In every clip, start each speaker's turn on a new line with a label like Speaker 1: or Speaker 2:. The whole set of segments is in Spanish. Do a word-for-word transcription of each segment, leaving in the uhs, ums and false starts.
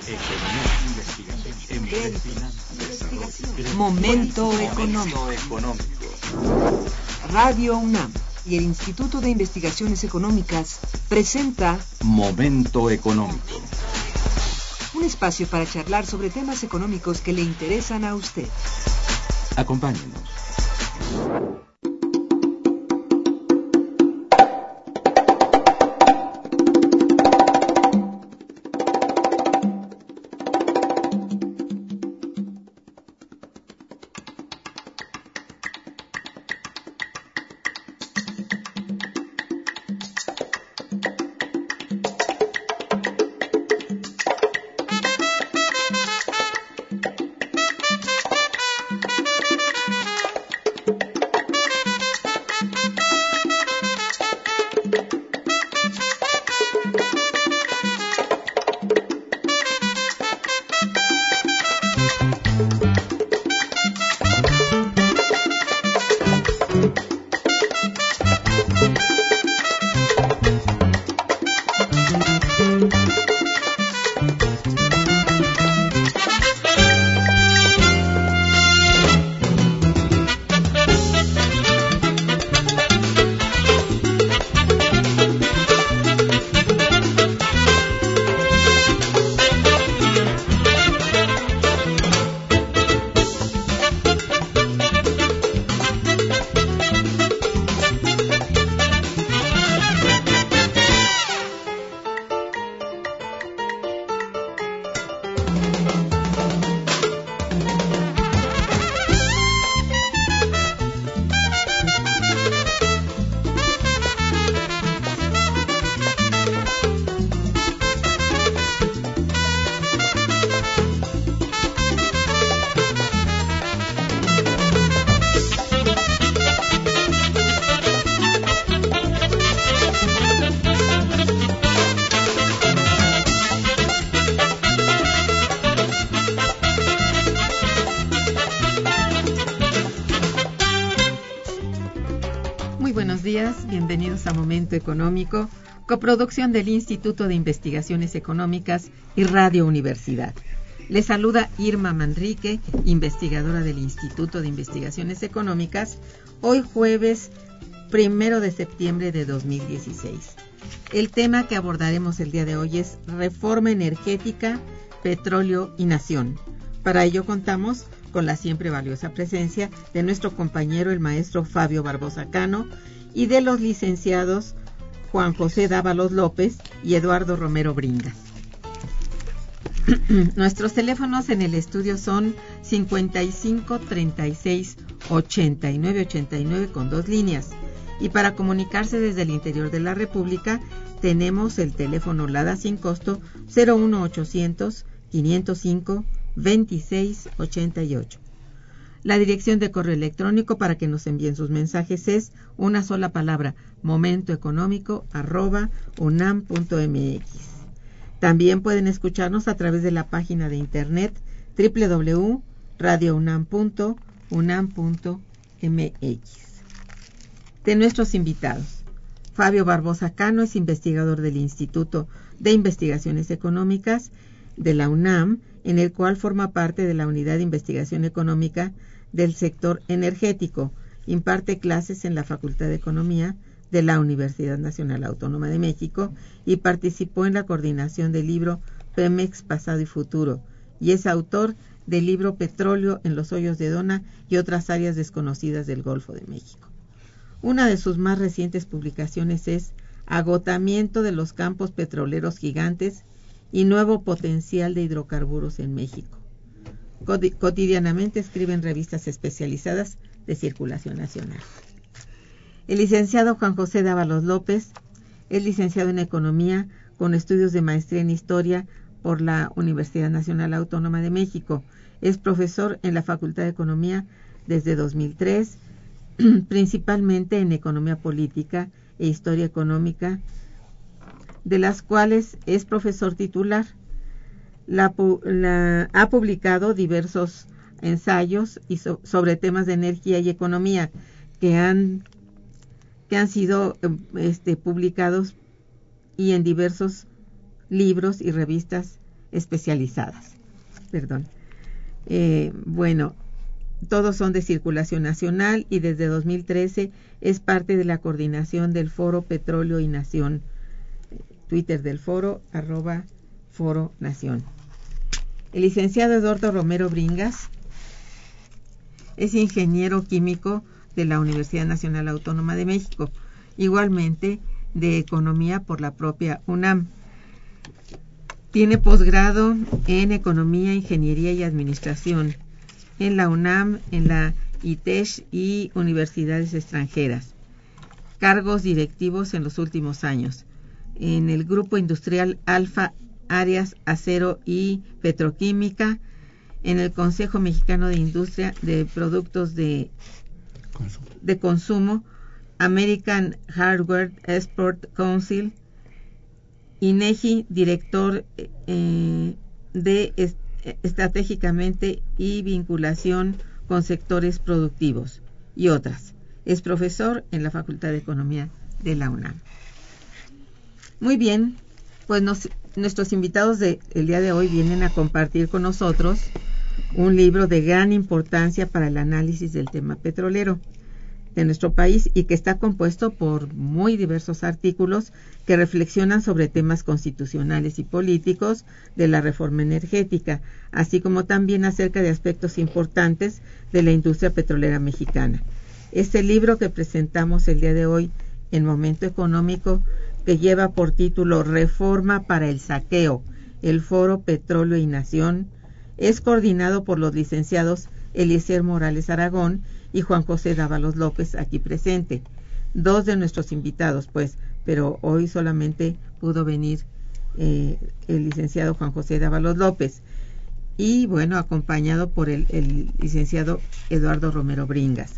Speaker 1: Momento económico. Radio UNAM y el Instituto de Investigaciones Económicas presenta
Speaker 2: Momento económico.
Speaker 1: Un espacio para charlar sobre temas económicos que le interesan a usted.
Speaker 2: Acompáñenos.
Speaker 3: Bienvenidos a Momento Económico, coproducción del Instituto de Investigaciones Económicas y Radio Universidad. Les saluda Irma Manrique, investigadora del Instituto de Investigaciones Económicas, hoy jueves primero de septiembre de dos mil dieciséis. El tema que abordaremos el día de hoy es Reforma Energética, Petróleo y Nación. Para ello contamos con la siempre valiosa presencia de nuestro compañero el maestro Fabio Barbosa Cano y de los licenciados Juan José Dávalos López y Eduardo Romero Bringas. Nuestros teléfonos en el estudio son cincuenta y cinco, treinta y seis, ochenta y nueve, ochenta y nueve con dos líneas. Y para comunicarse desde el interior de la República tenemos el teléfono LADA sin costo cero uno ochocientos, quinientos cinco, veintiséis ochenta y ocho. La dirección de correo electrónico para que nos envíen sus mensajes es una sola palabra, momentoeconómico arroba unam punto mx. También pueden escucharnos a través de la página de internet doble u doble u doble u punto radio unam punto unam punto mx. De nuestros invitados, Fabio Barbosa Cano es investigador del Instituto de Investigaciones Económicas de la UNAM, en el cual forma parte de la Unidad de Investigación Económica del sector energético. Imparte clases en la Facultad de Economía de la Universidad Nacional Autónoma de México y participó en la coordinación del libro Pemex Pasado y Futuro, y es autor del libro Petróleo en los hoyos de Dona y otras áreas desconocidas del Golfo de México. Una de sus más recientes publicaciones es Agotamiento de los campos petroleros gigantes y nuevo potencial de hidrocarburos en México. Cotidianamente escribe en revistas especializadas de circulación nacional. El licenciado Juan José Dávalos López es licenciado en Economía con estudios de maestría en Historia por la Universidad Nacional Autónoma de México. Es profesor en la Facultad de Economía desde dos mil tres, principalmente en Economía Política e Historia Económica, de las cuales es profesor titular. La, la, ha publicado diversos ensayos y so, sobre temas de energía y economía que han, que han sido este, publicados y en diversos libros y revistas especializadas. Perdón. Eh, bueno, todos son de circulación nacional y desde dos mil trece es parte de la coordinación del Foro Petróleo y Nación. Twitter del foro, arroba Foro Nación. El licenciado Eduardo Romero Bringas es ingeniero químico de la Universidad Nacional Autónoma de México, igualmente de Economía por la propia UNAM. Tiene posgrado en Economía, Ingeniería y Administración en la UNAM, en la I T E S y universidades extranjeras. Cargos directivos en los últimos años en el Grupo Industrial Alfa Áreas Acero y Petroquímica, en el Consejo Mexicano de Industria de Productos de consumo, de consumo American Hardware Export Council, INEGI, director eh, de est- estratégicamente y vinculación con sectores productivos y otras. Es profesor en la Facultad de Economía de la UNAM. Muy bien, pues nos, nuestros invitados del día de hoy vienen a compartir con nosotros un libro de gran importancia para el análisis del tema petrolero de nuestro país y que está compuesto por muy diversos artículos que reflexionan sobre temas constitucionales y políticos de la reforma energética, así como también acerca de aspectos importantes de la industria petrolera mexicana. Este libro que presentamos el día de hoy en Momento Económico, que lleva por título Reforma para el Saqueo, el Foro Petróleo y Nación, es coordinado por los licenciados Eliezer Morales Aragón y Juan José Dávalos López, aquí presente. Dos de nuestros invitados, pues, pero hoy solamente pudo venir eh, el licenciado Juan José Dávalos López. Y bueno, acompañado por el, el licenciado Eduardo Romero Bringas.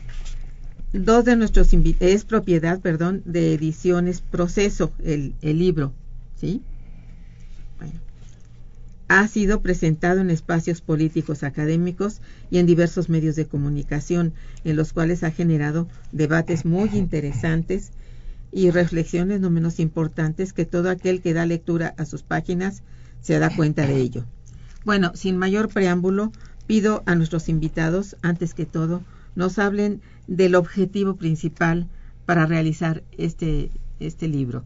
Speaker 3: Dos de nuestros invitados, es propiedad, perdón, de Ediciones Proceso, el, el libro, ¿sí? Bueno. Ha sido presentado en espacios políticos académicos y en diversos medios de comunicación, en los cuales ha generado debates muy interesantes y reflexiones no menos importantes que todo aquel que da lectura a sus páginas se da cuenta de ello. Bueno, sin mayor preámbulo, pido a nuestros invitados, antes que todo, nos hablen del objetivo principal para realizar este, este libro.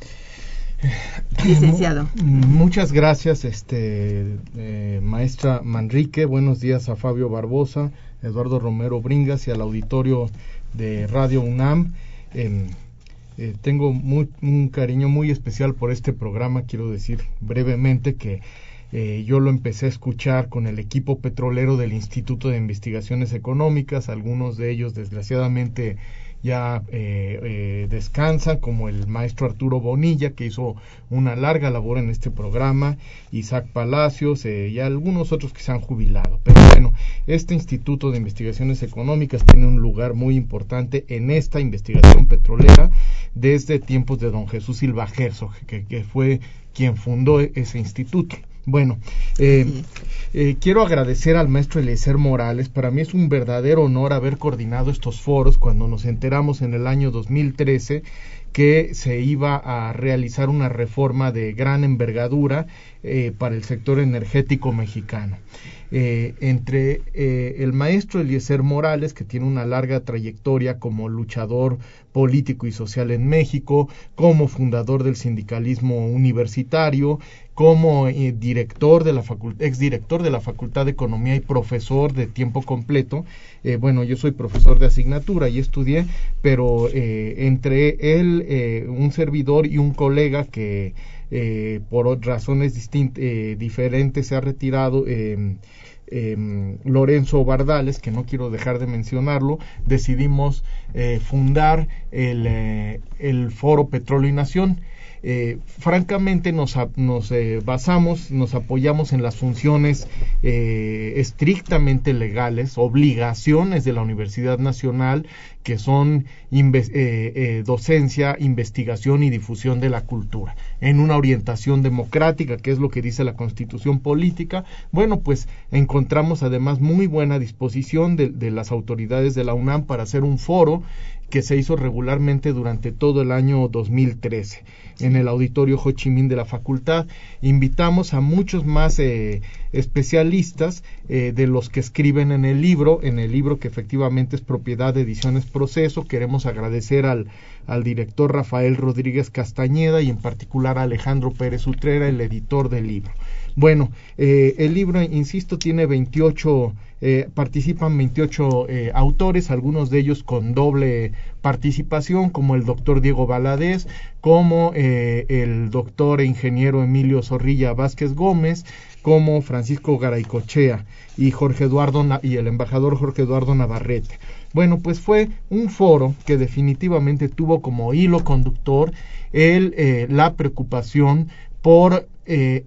Speaker 3: Licenciado.
Speaker 4: Muchas gracias, este eh, maestra Manrique. Buenos días a Fabio Barbosa, Eduardo Romero Bringas y al auditorio de Radio UNAM. Eh, eh, tengo muy, un cariño muy especial por este programa. Quiero decir brevemente que eh, yo lo empecé a escuchar con el equipo petrolero del Instituto de Investigaciones Económicas. Algunos de ellos, desgraciadamente, ya eh, eh, descansan, como el maestro Arturo Bonilla, que hizo una larga labor en este programa, Isaac Palacios eh, y algunos otros que se han jubilado. Pero bueno, este Instituto de Investigaciones Económicas tiene un lugar muy importante en esta investigación petrolera desde tiempos de don Jesús Silva Herzog, que, que fue quien fundó ese instituto. Bueno, eh, eh, quiero agradecer al maestro Eliezer Morales. Para mí es un verdadero honor haber coordinado estos foros cuando nos enteramos en el año dos mil trece que se iba a realizar una reforma de gran envergadura eh, para el sector energético mexicano. Eh, entre eh, el maestro Eliezer Morales, que tiene una larga trayectoria como luchador político y social en México, como fundador del sindicalismo universitario, como eh, director de la facultad, exdirector de la Facultad de Economía y profesor de tiempo completo. Eh, bueno, yo soy profesor de asignatura y estudié, pero eh, entre él, eh, un servidor y un colega que eh, por razones distint- eh, diferentes se ha retirado, eh, Eh, Lorenzo Bardales, que no quiero dejar de mencionarlo, decidimos eh, fundar el, eh, el Foro Petróleo y Nación. Eh, francamente nos, nos eh, basamos, nos apoyamos en las funciones eh, estrictamente legales, obligaciones de la Universidad Nacional, que son inve- eh, eh, docencia, investigación y difusión de la cultura, en una orientación democrática, que es lo que dice la Constitución Política. Bueno, pues encontramos además muy buena disposición de, de las autoridades de la UNAM para hacer un foro que se hizo regularmente durante todo el año dos mil trece. en el auditorio Ho Chi Minh de la facultad. Invitamos a muchos más eh, especialistas eh, de los que escriben en el libro, en el libro que efectivamente es propiedad de Ediciones Proceso. Queremos agradecer al, al director Rafael Rodríguez Castañeda y en particular a Alejandro Pérez Utrera, el editor del libro. Bueno, eh, el libro, insisto, tiene veintiocho, eh, participan veintiocho eh, autores, algunos de ellos con doble participación, como el doctor Diego Valadez, como eh, el doctor e ingeniero Emilio Zorrilla Vázquez Gómez, como Francisco Garaycochea y Jorge Eduardo y el embajador Jorge Eduardo Navarrete. Bueno, pues fue un foro que definitivamente tuvo como hilo conductor el, eh, la preocupación por eh,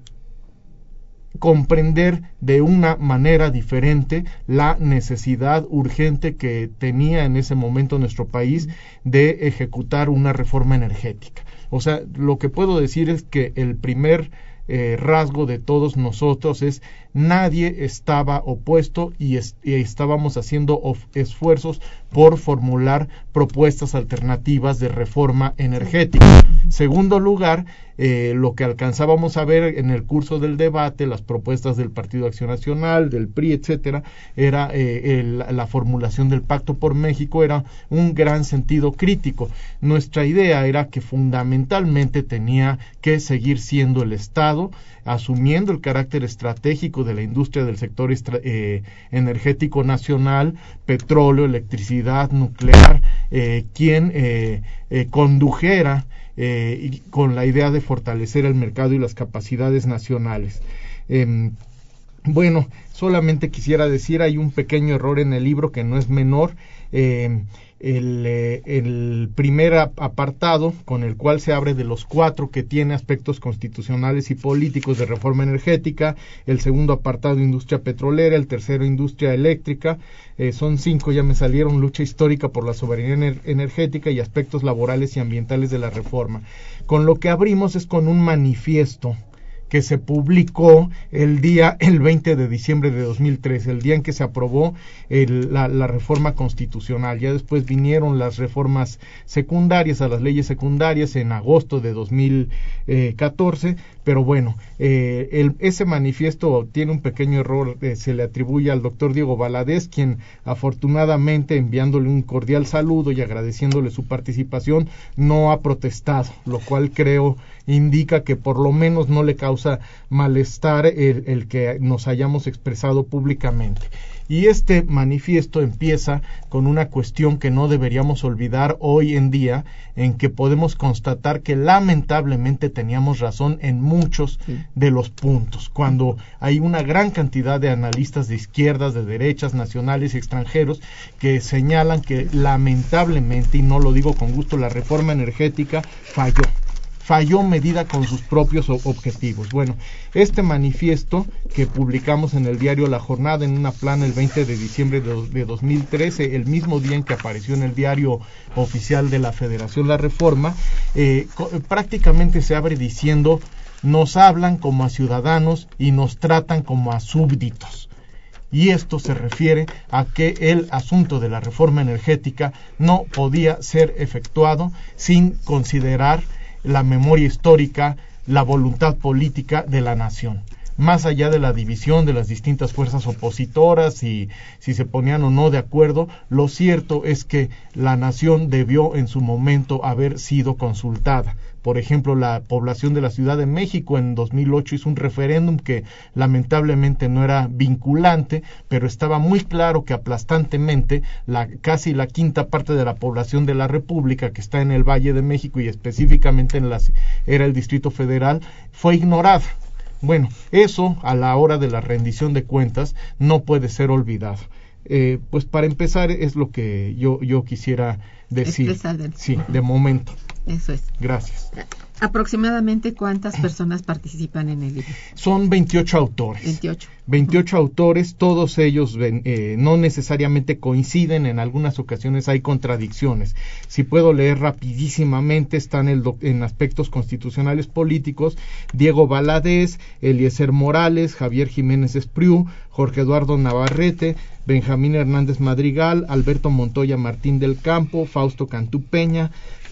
Speaker 4: comprender de una manera diferente la necesidad urgente que tenía en ese momento nuestro país de ejecutar una reforma energética. O sea, lo que puedo decir es que el primer eh, rasgo de todos nosotros es nadie estaba opuesto y, es, y estábamos haciendo of, esfuerzos por formular propuestas alternativas de reforma energética. Segundo lugar, eh, lo que alcanzábamos a ver en el curso del debate, las propuestas del Partido Acción Nacional, del P R I, etcétera, era eh, el, la formulación del Pacto por México, era un gran sentido crítico. Nuestra idea era que fundamentalmente tenía que seguir siendo el Estado, asumiendo el carácter estratégico de la industria del sector eh, energético nacional, petróleo, electricidad, nuclear, eh, quien eh, eh, condujera eh, y con la idea de fortalecer el mercado y las capacidades nacionales. Eh, bueno, solamente quisiera decir, hay un pequeño error en el libro que no es menor. Eh, El, eh, el primer apartado con el cual se abre de los cuatro que tiene aspectos constitucionales y políticos de reforma energética, el segundo apartado industria petrolera, el tercero industria eléctrica, eh, son cinco, ya me salieron, lucha histórica por la soberanía ener- energética y aspectos laborales y ambientales de la reforma. Con lo que abrimos es con un manifiesto que se publicó el día, el veinte de diciembre de dos mil tres, el día en que se aprobó el, la, la reforma constitucional. Ya después vinieron las reformas secundarias, a las leyes secundarias en agosto de dos mil catorce, pero bueno, eh, el, ese manifiesto tiene un pequeño error, eh, se le atribuye al doctor Diego Valadez, quien afortunadamente, enviándole un cordial saludo y agradeciéndole su participación, no ha protestado, lo cual creo indica que por lo menos no le causa malestar el, el que nos hayamos expresado públicamente. Y este manifiesto empieza con una cuestión que no deberíamos olvidar hoy en día, en que podemos constatar que lamentablemente teníamos razón en muchos sí. de los puntos, cuando hay una gran cantidad de analistas de izquierdas, de derechas, nacionales y extranjeros, que señalan que lamentablemente, y no lo digo con gusto, la reforma energética falló. falló medida con sus propios objetivos. Bueno, este manifiesto que publicamos en el diario La Jornada en una plana el veinte de diciembre de dos mil trece, el mismo día en que apareció en el diario oficial de la Federación La Reforma, eh, prácticamente se abre diciendo: nos hablan como a ciudadanos y nos tratan como a súbditos. Y esto se refiere a que el asunto de la reforma energética no podía ser efectuado sin considerar la memoria histórica, la voluntad política de la nación. Más allá de la división de las distintas fuerzas opositoras y si se ponían o no de acuerdo, lo cierto es que la nación debió en su momento haber sido consultada. Por ejemplo, la población de la Ciudad de México en dos mil ocho hizo un referéndum que lamentablemente no era vinculante, pero estaba muy claro que aplastantemente la, casi la quinta parte de la población de la República, que está en el Valle de México y específicamente en la, era el Distrito Federal, fue ignorada. Bueno, eso a la hora de la rendición de cuentas no puede ser olvidado. Eh, pues para empezar es lo que yo, yo quisiera decir. Sí, de momento.
Speaker 3: Eso es.
Speaker 4: Gracias.
Speaker 3: ¿Aproximadamente cuántas personas participan en el libro?
Speaker 4: Son veintiocho autores.
Speaker 3: veintiocho.
Speaker 4: veintiocho uh-huh. autores, todos ellos eh, no necesariamente coinciden, en algunas ocasiones hay contradicciones. Si puedo leer rapidísimamente, están el doc- en aspectos constitucionales políticos: Diego Valadez, Eliezer Morales, Javier Jiménez Espriu, Jorge Eduardo Navarrete, Benjamín Hernández Madrigal, Alberto Montoya Martín del Campo, Fausto Cantú Peña,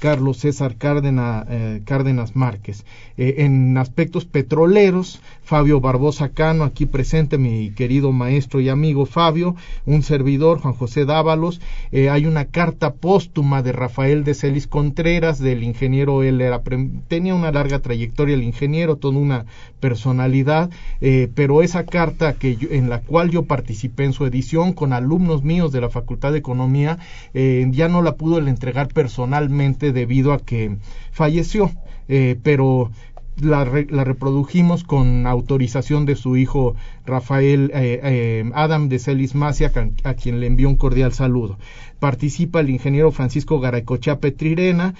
Speaker 4: Carlos César Cárdenas, eh, Cárdenas Márquez. Eh, en aspectos petroleros, Fabio Barbosa Cano, aquí presente, mi querido maestro y amigo Fabio, un servidor, Juan José Dávalos. Eh, hay una carta póstuma de Rafael de Celis Contreras, del ingeniero. Él era, tenía una larga trayectoria, el ingeniero, toda una personalidad, eh, pero esa carta que yo, en la cual yo participé en su edición con alumnos míos de la Facultad de Economía, eh, ya no la pudo entregar personalmente debido a que falleció, eh, pero la, re, la reprodujimos con autorización de su hijo Rafael eh, eh, Adam de Celis Macia, a, a quien le envió un cordial saludo. Participa el ingeniero Francisco Garaycochea Petrirena,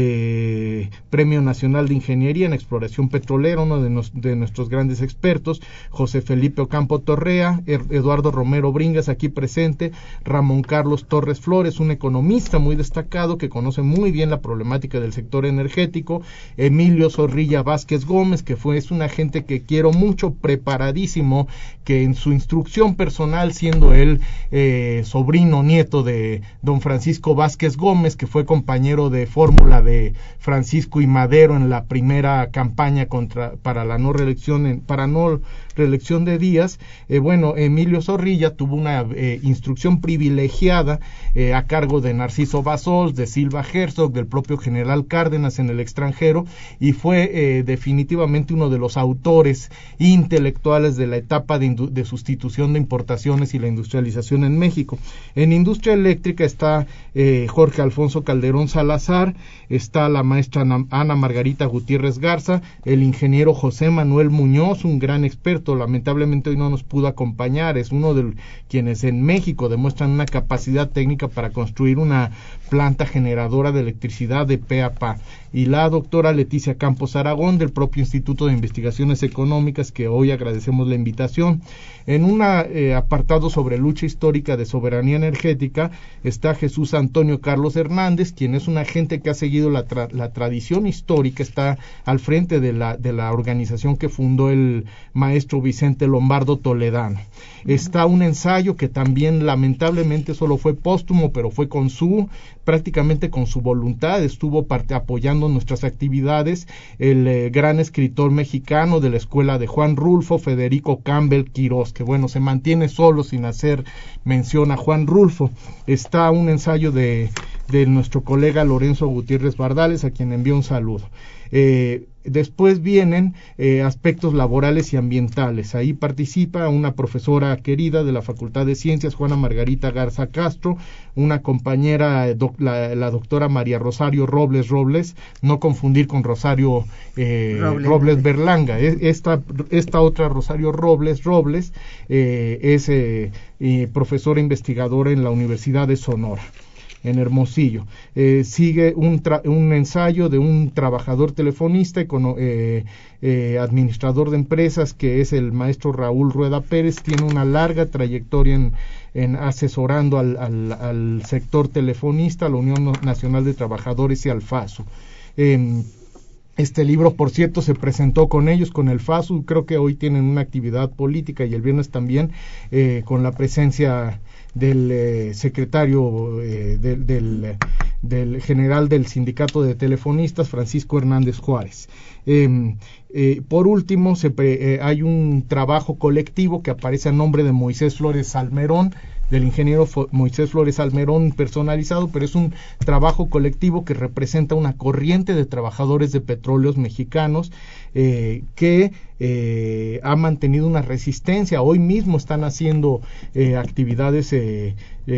Speaker 4: eh, Premio Nacional de Ingeniería en Exploración Petrolera, uno de, nos, de nuestros grandes expertos, José Felipe Ocampo Torrea, er, Eduardo Romero Bringas, aquí presente, Ramón Carlos Torres Flores, un economista muy destacado que conoce muy bien la problemática del sector energético, Emilio Zorrilla Vázquez Gómez, que fue, es un agente que quiero mucho, preparadísimo, que en su instrucción personal, siendo él eh, sobrino, nieto de don Francisco Vázquez Gómez, que fue compañero de fórmula de Francisco I. Madero en la primera campaña contra para la no reelección en, para no reelección de Díaz. Eh, bueno, Emilio Zorrilla tuvo una eh, instrucción privilegiada eh, a cargo de Narciso Bassols, de Silva Herzog, del propio general Cárdenas en el extranjero, y fue eh, definitivamente uno de los autores intelectuales de la etapa de, de sustitución de importaciones y la industrialización en México. En industria eléctrica está eh, Jorge Alfonso Calderón Salazar, está la maestra Ana Margarita Gutiérrez Garza, el ingeniero José Manuel Muñoz, un gran experto. Lamentablemente hoy no nos pudo acompañar, es uno de quienes en México demuestran una capacidad técnica para construir una planta generadora de electricidad de pe a pa. Y la doctora Leticia Campos Aragón, del propio Instituto de Investigaciones Económicas, que hoy agradecemos la invitación. En un eh, apartado sobre lucha histórica de soberanía energética está Jesús Antonio Carlos Hernández, quien es un agente que ha seguido la, tra la tradición histórica, está al frente de la, de la organización que fundó el maestro Vicente Lombardo Toledano. Está un ensayo que también lamentablemente solo fue póstumo, pero fue con su, prácticamente con su voluntad, estuvo parte, apoyando nuestras actividades, el eh, gran escritor mexicano de la escuela de Juan Rulfo, Federico Campbell Quirós, que bueno, se mantiene solo sin hacer mención a Juan Rulfo. Está un ensayo de, de nuestro colega Lorenzo Gutiérrez Bardales, a quien envío un saludo. Eh, después vienen eh, aspectos laborales y ambientales. Ahí participa una profesora querida de la Facultad de Ciencias, Juana Margarita Garza Castro, una compañera, doc, la, la doctora María Rosario Robles Robles, no confundir con Rosario eh, Robles, Robles Berlanga. Esta, esta otra Rosario Robles Robles eh, es eh, eh, profesora investigadora en la Universidad de Sonora, en Hermosillo. Eh, sigue un, un ensayo de un trabajador telefonista, econo eh, eh, administrador de empresas, que es el maestro Raúl Rueda Pérez. Tiene una larga trayectoria en, en asesorando al, al, al sector telefonista, a la Unión Nacional de Trabajadores y al FASU. Eh, Este libro, por cierto, se presentó con ellos, con el FASU. Creo que hoy tienen una actividad política, y el viernes también, eh, con la presencia del eh, secretario eh, del, del, del general del sindicato de telefonistas, Francisco Hernández Juárez. Eh, eh, por último, se pre, eh, hay un trabajo colectivo que aparece a nombre de Moisés Flores Salmerón, del ingeniero Moisés Flores Almerón personalizado, pero es un trabajo colectivo que representa una corriente de trabajadores de petróleos mexicanos eh, que eh, ha mantenido una resistencia. Hoy mismo están haciendo eh, actividades eh,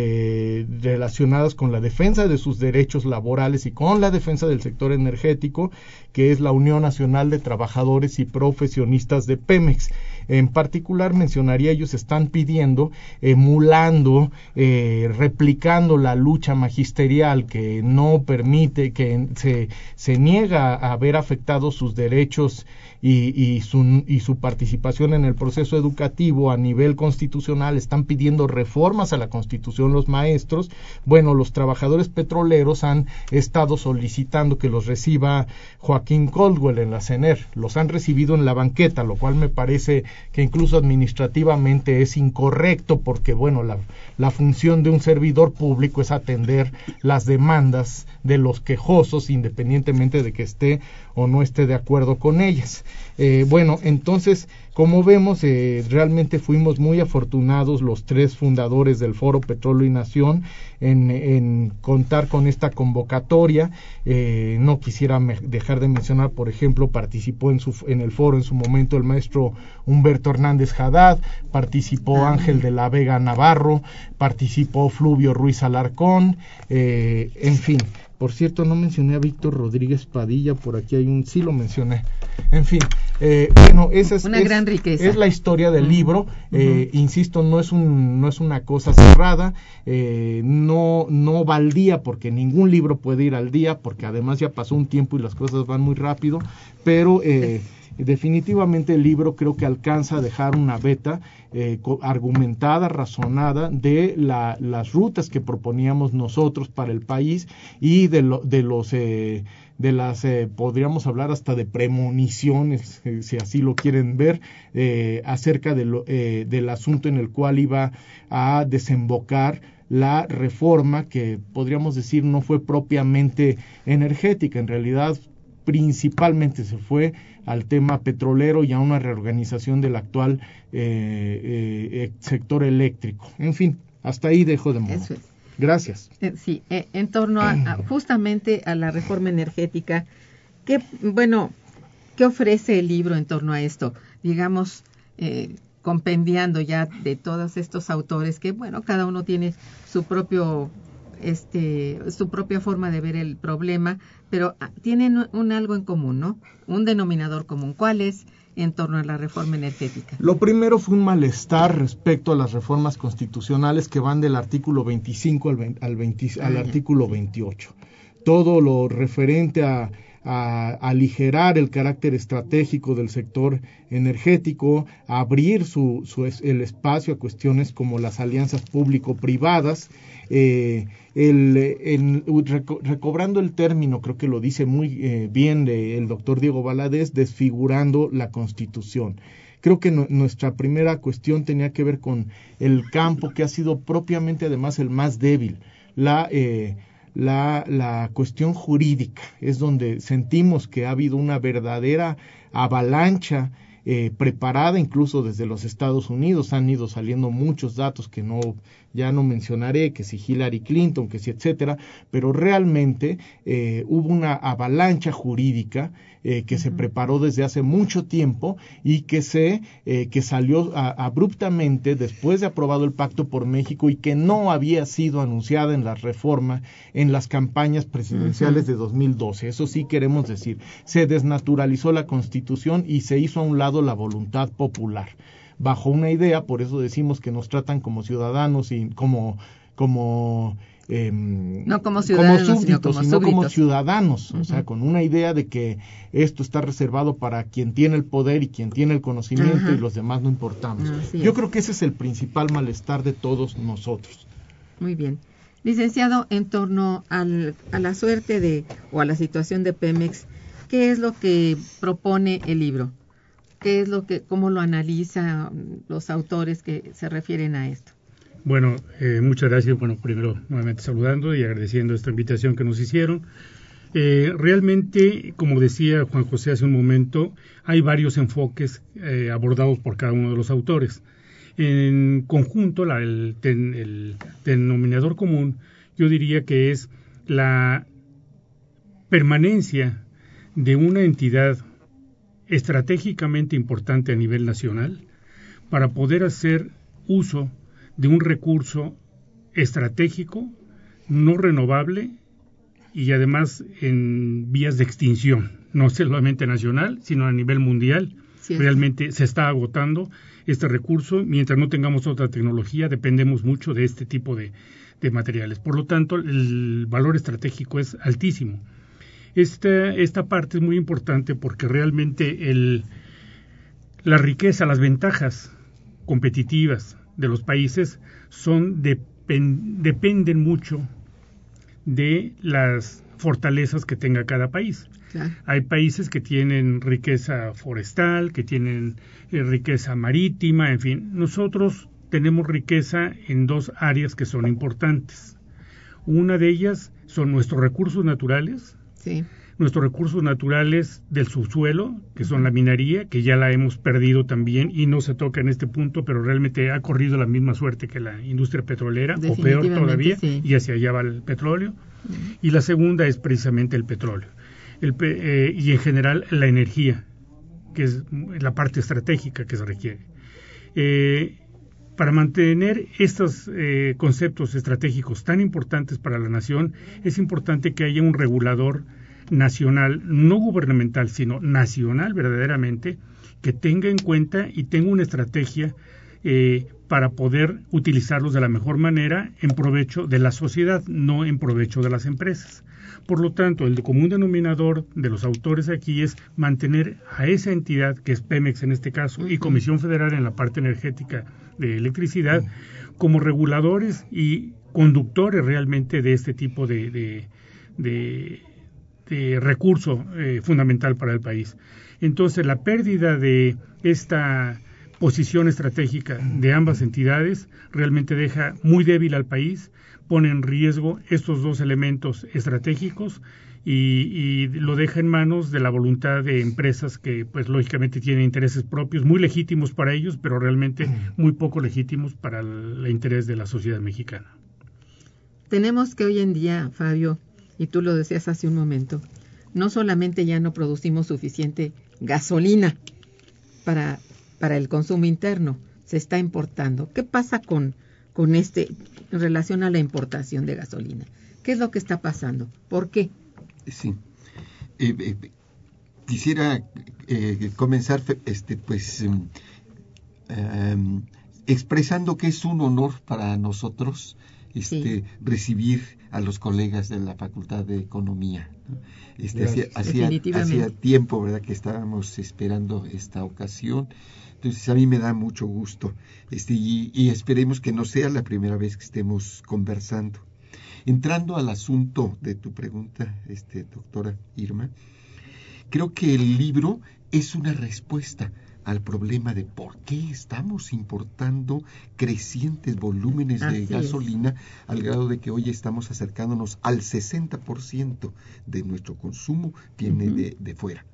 Speaker 4: eh, relacionadas con la defensa de sus derechos laborales y con la defensa del sector energético, que es la Unión Nacional de Trabajadores y Profesionistas de Pemex. En particular mencionaría, ellos están pidiendo, emulando, eh, replicando la lucha magisterial que no permite, que se, se niega a ver afectados sus derechos y, y su y su participación en el proceso educativo a nivel constitucional, están pidiendo reformas a la Constitución los maestros. Bueno, los trabajadores petroleros han estado solicitando que los reciba Joaquín Caldwell en la C N E R. Los han recibido en la banqueta, lo cual me parece que incluso administrativamente es incorrecto, porque bueno, la, la función de un servidor público es atender las demandas de los quejosos, independientemente de que esté o no esté de acuerdo con ellas. Eh, bueno, entonces, como vemos, eh, realmente fuimos muy afortunados los tres fundadores del Foro Petróleo y Nación en, en contar con esta convocatoria. Eh, no quisiera me- dejar de mencionar, por ejemplo, participó en, su, en el foro en su momento el maestro Humberto Hernández Haddad, participó Ángel de la Vega Navarro, participó Fluvio Ruiz Alarcón, eh, en fin. Por cierto, no mencioné a Víctor Rodríguez Padilla, por aquí hay un, sí lo mencioné. En fin, eh, bueno, esa es,
Speaker 3: una
Speaker 4: es,
Speaker 3: gran riqueza.
Speaker 4: Es la historia del uh-huh. libro. Eh, uh-huh. Insisto, no es un, no es una cosa cerrada, eh, no, no va al día, porque ningún libro puede ir al día, porque además ya pasó un tiempo y las cosas van muy rápido, pero eh, definitivamente el libro creo que alcanza a dejar una beta eh, argumentada, razonada de la, las rutas que proponíamos nosotros para el país y de, lo, de los eh, de las eh, podríamos hablar hasta de premoniciones, eh, si así lo quieren ver, eh, acerca de lo, eh, del asunto en el cual iba a desembocar la reforma, que podríamos decir no fue propiamente energética, en realidad principalmente se fue al tema petrolero y a una reorganización del actual eh, eh, sector eléctrico. En fin, hasta ahí dejo de modo. Eso es. Gracias.
Speaker 3: Eh, sí, eh, en torno a, a justamente a la reforma energética, ¿qué, bueno, qué ofrece el libro en torno a esto? Digamos, eh, compendiando ya de todos estos autores que, bueno, cada uno tiene su propio este su propia forma de ver el problema, pero tienen un algo en común, ¿no? Un denominador común. ¿Cuál es en torno a la reforma energética?
Speaker 4: Lo primero fue un malestar respecto a las reformas constitucionales que van del artículo veinticinco al, veinte, al, veinte, ah, al artículo veintiocho. Todo lo referente a a aligerar el carácter estratégico del sector energético, a abrir su, su el espacio a cuestiones como las alianzas público-privadas, eh, el, el, reco, recobrando el término, creo que lo dice muy eh, bien de, el doctor Diego Valadez, desfigurando la Constitución. Creo que no, nuestra primera cuestión tenía que ver con el campo que ha sido propiamente además el más débil, la eh, La, la cuestión jurídica, es donde sentimos que ha habido una verdadera avalancha eh, preparada incluso desde los Estados Unidos. Han ido saliendo muchos datos que no ya no mencionaré, que si Hillary Clinton, que si etcétera, pero realmente eh, hubo una avalancha jurídica eh, que uh-huh. se preparó desde hace mucho tiempo y que se eh, que salió a, abruptamente después de aprobado el Pacto por México y que no había sido anunciada en la reforma en las campañas presidenciales uh-huh. de dos mil doce. Eso sí queremos decir, se desnaturalizó la Constitución y se hizo a un lado la voluntad popular, bajo una idea, por eso decimos que nos tratan como ciudadanos y como como eh,
Speaker 3: no como ciudadanos,
Speaker 4: como súbditos,
Speaker 3: sino como,
Speaker 4: sino
Speaker 3: súbditos.
Speaker 4: como ciudadanos, uh-huh. o sea, con una idea de que esto está reservado para quien tiene el poder y quien tiene el conocimiento uh-huh. y los demás no importamos.
Speaker 3: Así
Speaker 4: Yo
Speaker 3: es.
Speaker 4: creo que ese es el principal malestar de todos nosotros.
Speaker 3: Muy bien. Licenciado, en torno al, a la suerte de o a la situación de Pemex, ¿qué es lo que propone el libro? ¿Qué es lo que, cómo lo analizan los autores que se refieren a esto?
Speaker 5: Bueno, eh, muchas gracias. Bueno, primero nuevamente saludando y agradeciendo esta invitación que nos hicieron. Eh, realmente, como decía Juan José hace un momento, hay varios enfoques eh, abordados por cada uno de los autores. En conjunto, la, el, ten, el denominador común, yo diría que es la permanencia de una entidad estratégicamente importante a nivel nacional para poder hacer uso de un recurso estratégico, no renovable y además en vías de extinción, no solamente nacional, sino a nivel mundial. Sí, realmente se está agotando este recurso. Mientras no tengamos otra tecnología, dependemos mucho de este tipo de, de materiales. Por lo tanto, el valor estratégico es altísimo. Esta, esta parte es muy importante porque realmente el, la riqueza, las ventajas competitivas de los países son depen, dependen mucho de las fortalezas que tenga cada país. Claro. Hay países que tienen riqueza forestal, que tienen eh, riqueza marítima, en fin. Nosotros tenemos riqueza en dos áreas que son importantes. Una de ellas son nuestros recursos naturales, sí. nuestros recursos naturales del subsuelo, que son la minería, que ya la hemos perdido también y no se toca en este punto, pero realmente ha corrido la misma suerte que la industria petrolera, o peor todavía, sí. y hacia allá va el petróleo. Uh-huh. Y la segunda es precisamente el petróleo. El, eh, y en general la energía, que es la parte estratégica que se requiere. Eh, para mantener estos eh, conceptos estratégicos tan importantes para la nación, es importante que haya un regulador nacional, no gubernamental, sino nacional verdaderamente, que tenga en cuenta y tenga una estrategia eh, para poder utilizarlos de la mejor manera en provecho de la sociedad, no en provecho de las empresas. Por lo tanto, el común denominador de los autores aquí es mantener a esa entidad, que es Pemex en este caso, y Comisión Federal en la parte energética de electricidad, como reguladores y conductores realmente de este tipo de, de, de, de recurso eh, fundamental para el país. Entonces, la pérdida de esta posición estratégica de ambas entidades realmente deja muy débil al país, pone en riesgo estos dos elementos estratégicos y, y lo deja en manos de la voluntad de empresas que pues lógicamente tienen intereses propios, muy legítimos para ellos, pero realmente muy poco legítimos para el, el interés de la sociedad mexicana.
Speaker 3: Tenemos que hoy en día, Fabio, y tú lo decías hace un momento, no solamente ya no producimos suficiente gasolina para, para el consumo interno, se está importando. ¿Qué pasa con con este en relación a la importación de gasolina? ¿Qué es lo que está pasando? ¿Por qué?
Speaker 6: Sí. Eh, eh, quisiera eh, comenzar este pues eh, eh, expresando que es un honor para nosotros este sí. recibir a los colegas de la Facultad de Economía. Este, hacía, hacía, hacía tiempo, ¿verdad?, que estábamos esperando esta ocasión. Entonces a mí me da mucho gusto este, y, y esperemos que no sea la primera vez que estemos conversando. Entrando al asunto de tu pregunta, este, doctora Irma, creo que el libro es una respuesta al problema de por qué estamos importando crecientes volúmenes Así de gasolina es. Al grado de que hoy estamos acercándonos al sesenta por ciento de nuestro consumo viene uh-huh. de, de fuera.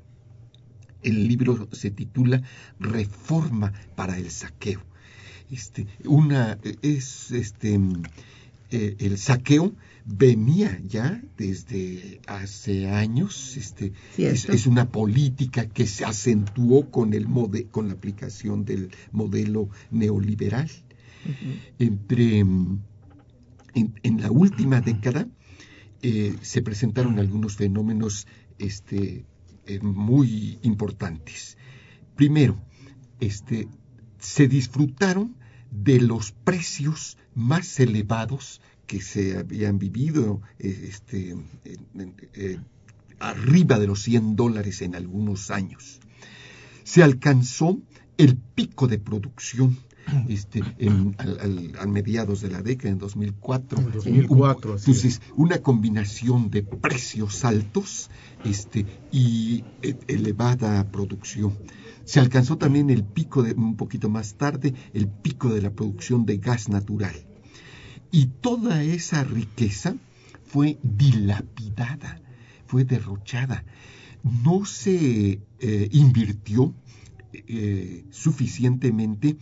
Speaker 6: El libro se titula Reforma para el saqueo. Este, una es este eh, el saqueo venía ya desde hace años. Este es, es una política que se acentuó con el mode, con la aplicación del modelo neoliberal. Uh-huh. Entre en, en la última década eh, se presentaron algunos fenómenos este muy importantes. Primero, este, se disfrutaron de los precios más elevados que se habían vivido, este, eh, eh, arriba de los cien dólares en algunos años. Se alcanzó el pico de producción Este, en, al, al, al mediados de la década, en dos mil cuatro. En
Speaker 4: dos mil cuatro,
Speaker 6: entonces, una combinación de precios altos este, y e, elevada producción. Se alcanzó también el pico, de, un poquito más tarde, el pico de la producción de gas natural. Y toda esa riqueza fue dilapidada, fue derrochada. No se eh, invirtió eh, suficientemente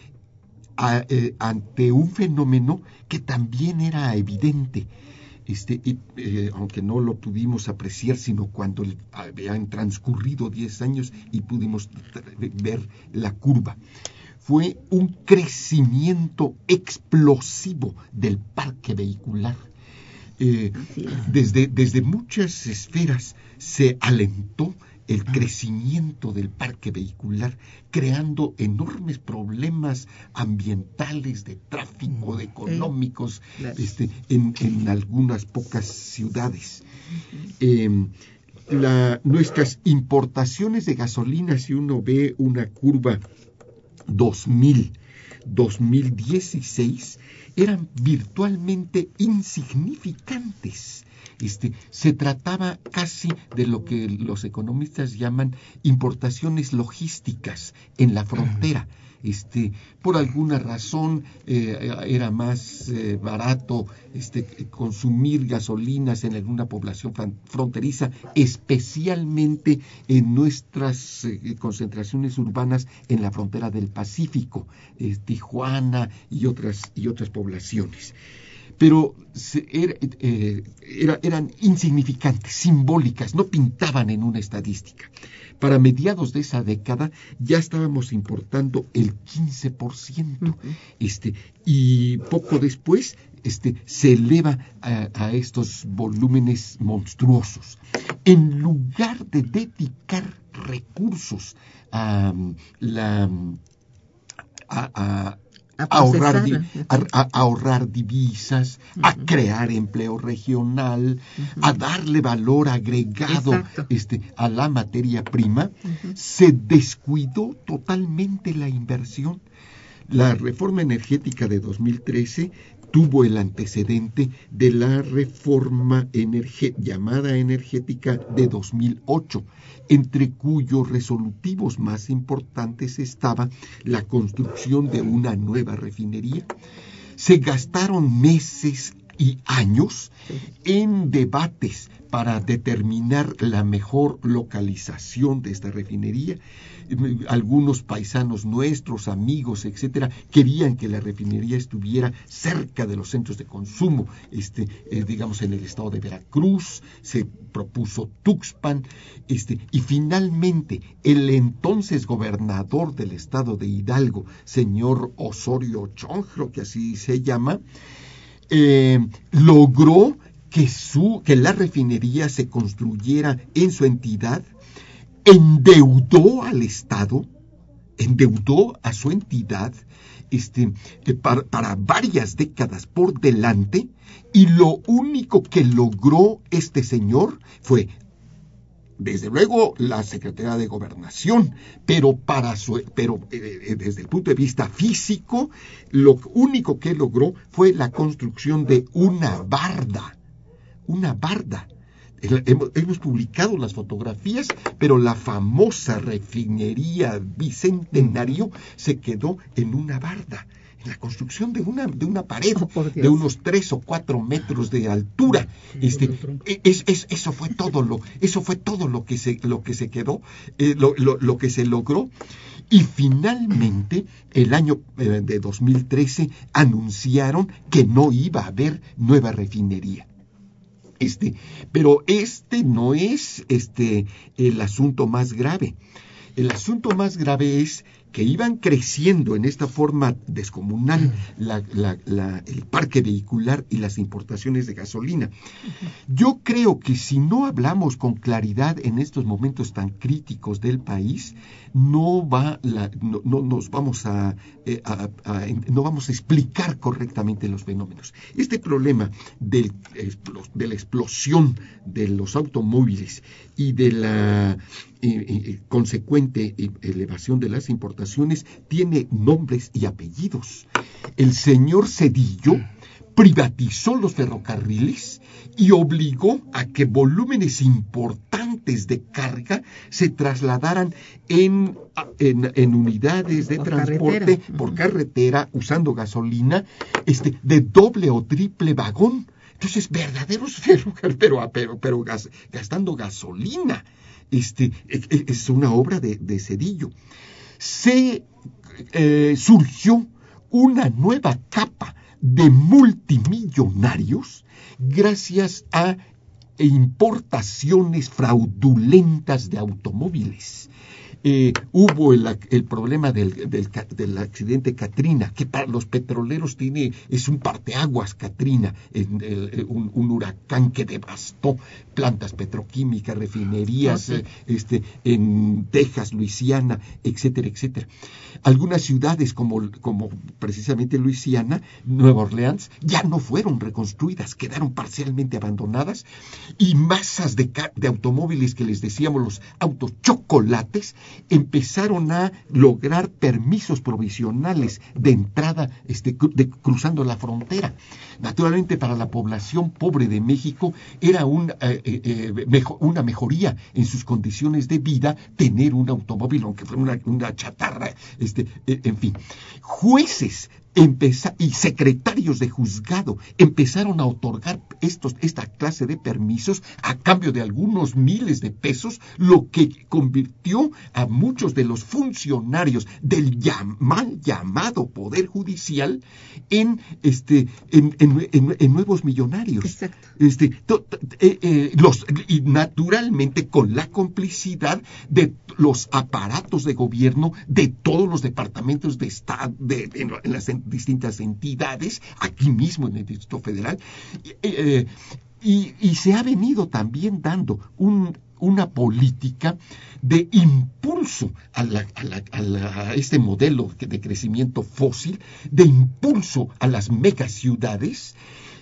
Speaker 6: A, eh, ante un fenómeno que también era evidente, este, y, eh, aunque no lo pudimos apreciar sino cuando habían transcurrido diez años y pudimos ver la curva. Fue un crecimiento explosivo del parque vehicular. Eh, desde, desde muchas esferas se alentó el crecimiento del parque vehicular, creando enormes problemas ambientales, de tráfico, de económicos, este, en, en algunas pocas ciudades. Eh, la, nuestras importaciones de gasolina, si uno ve una curva dos mil, dos mil dieciséis, eran virtualmente insignificantes. Este, se trataba casi de lo que los economistas llaman importaciones logísticas en la frontera. Este, por alguna razón eh, era más eh, barato este, consumir gasolinas en alguna población fronteriza, especialmente en nuestras eh, concentraciones urbanas en la frontera del Pacífico, eh, Tijuana y otras, y otras poblaciones. Pero se, era, eh, era, eran insignificantes, simbólicas, no pintaban en una estadística. Para mediados de esa década ya estábamos importando el quince por ciento, uh-huh. este, y poco después este, se eleva a, a estos volúmenes monstruosos. En lugar de dedicar recursos a la... a, a A ahorrar, di- a, a ahorrar divisas, uh-huh. a crear empleo regional, uh-huh. a darle valor agregado este, a la materia prima, uh-huh. se descuidó totalmente la inversión. La reforma energética de dos mil trece tuvo el antecedente de la reforma energe- llamada energética de dos mil ocho, entre cuyos resolutivos más importantes estaba la construcción de una nueva refinería. Se gastaron meses y años en debates para determinar la mejor localización de esta refinería. Algunos paisanos nuestros, amigos, etcétera, querían que la refinería estuviera cerca de los centros de consumo, este, eh, digamos en el estado de Veracruz. Se propuso Tuxpan, este, y finalmente el entonces gobernador del estado de Hidalgo, señor Osorio Chong, creo que así se llama, eh, logró que su, que la refinería se construyera en su entidad. Endeudó al Estado, endeudó a su entidad este, eh, para, para varias décadas por delante, y lo único que logró este señor fue, desde luego, la Secretaría de Gobernación, pero, para su, pero eh, desde el punto de vista físico, lo único que logró fue la construcción de una barda, una barda. Hemos, hemos publicado las fotografías, pero la famosa refinería Bicentenario se quedó en una barda, en la construcción de una, de una pared oh, de unos tres o cuatro metros de altura. Este, es, es, eso fue todo lo, eso fue todo lo que se, lo que se quedó, eh, lo, lo, lo que se logró. Y finalmente, el año eh, de dos mil trece, anunciaron que no iba a haber nueva refinería. Este, pero este no es este, el asunto más grave. El asunto más grave es que iban creciendo en esta forma descomunal la, la, la, el parque vehicular y las importaciones de gasolina. Yo creo que si no hablamos con claridad en estos momentos tan críticos del país, no va la, no, no nos vamos a, eh, a, a no vamos a explicar correctamente los fenómenos. Este problema del, de la explosión de los automóviles y de la eh, eh, consecuente elevación de las importaciones tiene nombres y apellidos. El señor Zedillo privatizó los ferrocarriles y obligó a que volúmenes importantes de carga se trasladaran en, en, en unidades de por transporte carretera. por carretera, usando gasolina este, de doble o triple vagón. Entonces, verdaderos ferrocarriles, pero, pero, pero gas, gastando gasolina. Este, es una obra de, de Zedillo. Se eh, surgió una nueva capa de multimillonarios gracias a importaciones fraudulentas de automóviles. Eh, hubo el, el problema del, del, del accidente Katrina, que para los petroleros tiene, es un parteaguas Katrina, en el, un, un huracán que devastó plantas petroquímicas, refinerías, okay. eh, este, en Texas, Luisiana, etcétera, etcétera. Algunas ciudades como, como precisamente Luisiana, Nueva Orleans, ya no fueron reconstruidas, quedaron parcialmente abandonadas, y masas de, de automóviles que les decíamos los autos chocolates, empezaron a lograr permisos provisionales de entrada este, de, cruzando la frontera. Naturalmente, para la población pobre de México era un, eh, eh, mejor, una mejoría en sus condiciones de vida tener un automóvil, aunque fuera una, una chatarra, este, eh, en fin. Jueces Empeza- y secretarios de juzgado empezaron a otorgar estos, esta clase de permisos a cambio de algunos miles de pesos, lo que convirtió a muchos de los funcionarios del llam- mal llamado Poder Judicial en, este, en, en, en, en nuevos millonarios.
Speaker 3: Exacto.
Speaker 6: Este, to, to, eh, eh, los, y naturalmente con la complicidad de los aparatos de gobierno de todos los departamentos de Estado, de, de, en, en las distintas entidades, aquí mismo en el Distrito Federal, eh, y, y se ha venido también dando un, una política de impulso a, la, a, la, a, la, a este modelo de crecimiento fósil, de impulso a las megaciudades.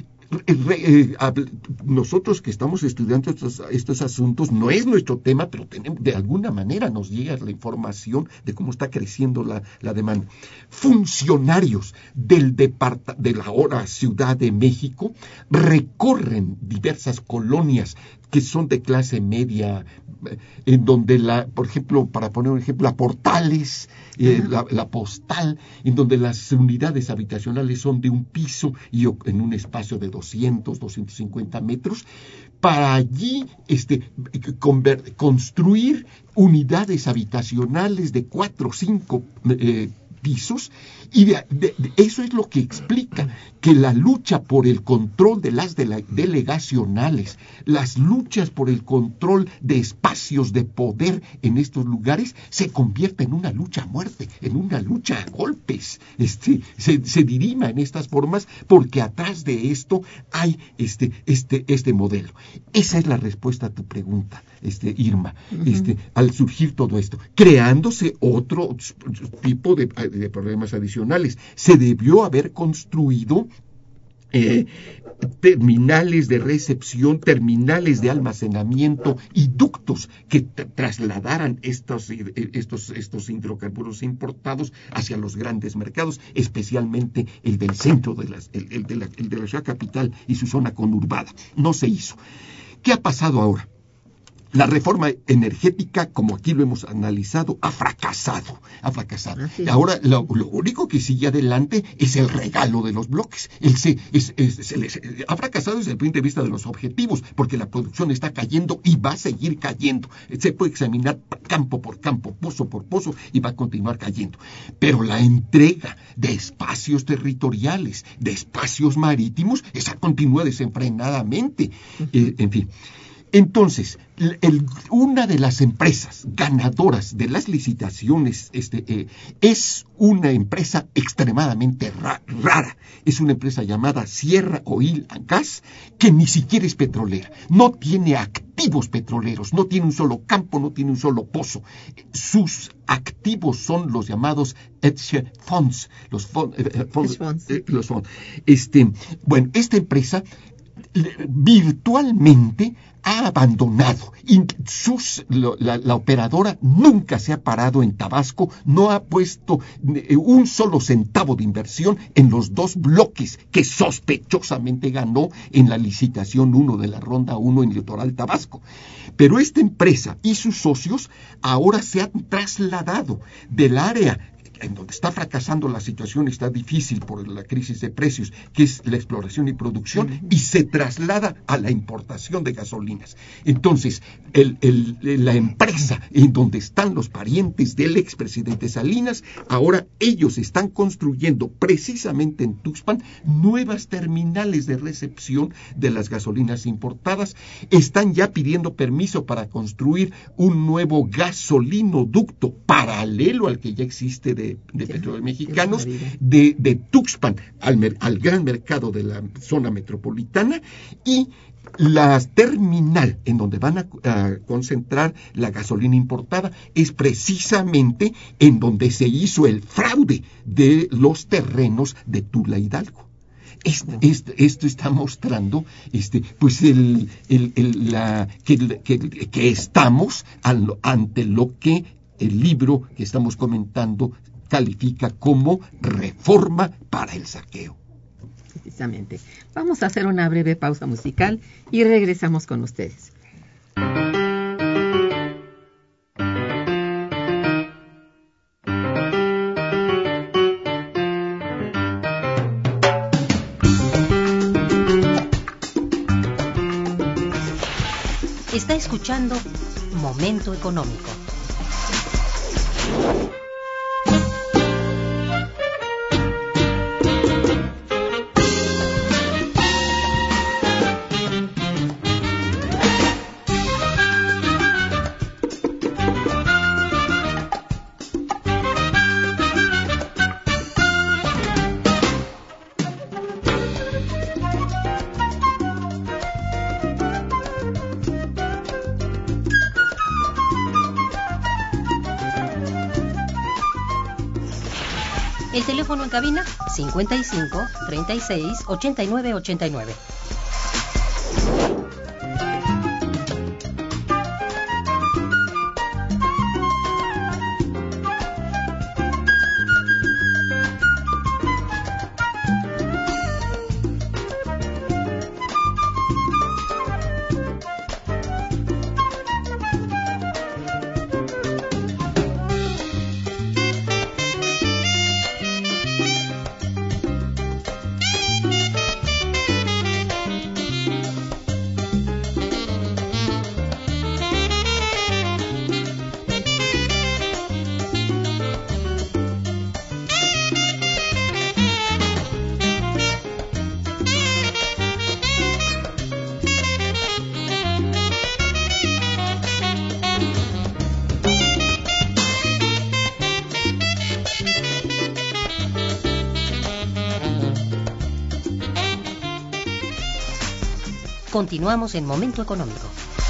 Speaker 6: Nosotros que estamos estudiando estos, estos asuntos, no es nuestro tema, pero tenemos, de alguna manera nos llega la información de cómo está creciendo la, la demanda. Funcionarios del depart- de la ahora Ciudad de México recorren diversas colonias que son de clase media, en donde, la, por ejemplo, para poner un ejemplo, la Portales, eh, la, la Postal, en donde las unidades habitacionales son de un piso y en un espacio de doscientos, doscientos cincuenta metros, para allí este, conver- construir unidades habitacionales de cuatro o cinco eh, pisos, y de, de, de, eso es lo que explica que la lucha por el control de las de la, delegacionales, las luchas por el control de espacios de poder en estos lugares se convierte en una lucha a muerte, en una lucha a golpes, este, se, se dirima en estas formas porque atrás de esto hay este, este, este modelo. Esa es la respuesta a tu pregunta, este, Irma, uh-huh. este, al surgir todo esto, creándose otro tipo de de problemas adicionales. Se debió haber construido eh, terminales de recepción, terminales de almacenamiento y ductos que t- trasladaran estos, estos, estos hidrocarburos importados hacia los grandes mercados, especialmente el del centro, de las, el, el, de la, el de la ciudad capital y su zona conurbada. No se hizo. ¿Qué ha pasado ahora? La reforma energética, como aquí lo hemos analizado, ha fracasado, ha fracasado.
Speaker 3: Así es.
Speaker 6: Ahora lo, lo único que sigue adelante es el regalo de los bloques. El se, es, es, se les, ha fracasado desde el punto de vista de los objetivos, porque la producción está cayendo y va a seguir cayendo. Se puede examinar campo por campo, pozo por pozo, y va a continuar cayendo. Pero la entrega de espacios territoriales, de espacios marítimos, esa continúa desenfrenadamente. Uh-huh. Eh, en fin. Entonces, el, una de las empresas ganadoras de las licitaciones este, eh, es una empresa extremadamente ra- rara. Es una empresa llamada Sierra Oil and Gas, que ni siquiera es petrolera. No tiene activos petroleros, no tiene un solo campo, no tiene un solo pozo. Sus activos son los llamados hedge funds, los fondos. Eh, fond, eh, los fond. Este, bueno, esta empresa virtualmente ha abandonado y sus, la, la operadora nunca se ha parado en Tabasco, no ha puesto un solo centavo de inversión en los dos bloques que sospechosamente ganó en la licitación uno de la ronda uno en Litoral Tabasco. Pero esta empresa y sus socios ahora se han trasladado del área en donde está fracasando la situación, está difícil por la crisis de precios, que es la exploración y producción, uh-huh. y se traslada a la importación de gasolinas. Entonces, el, el, la empresa en donde están los parientes del expresidente Salinas, ahora ellos están construyendo precisamente en Tuxpan nuevas terminales de recepción de las gasolinas importadas. Están ya pidiendo permiso para construir un nuevo gasolinoducto paralelo al que ya existe de, de sí, Petróleos Mexicanos, de, de Tuxpan al, al gran mercado de la zona metropolitana, y la terminal en donde van a, a concentrar la gasolina importada es precisamente en donde se hizo el fraude de los terrenos de Tula Hidalgo. Este, este, esto está mostrando este, pues el, el, el, la, que, que, que estamos al, ante lo que el libro que estamos comentando califica como reforma para el saqueo.
Speaker 3: Precisamente. Vamos a hacer una breve pausa musical y regresamos con ustedes.
Speaker 7: Está escuchando Momento Económico. El teléfono en cabina cincuenta y cinco, treinta y seis, ochenta y nueve, ochenta y nueve. Continuamos en Momento Económico.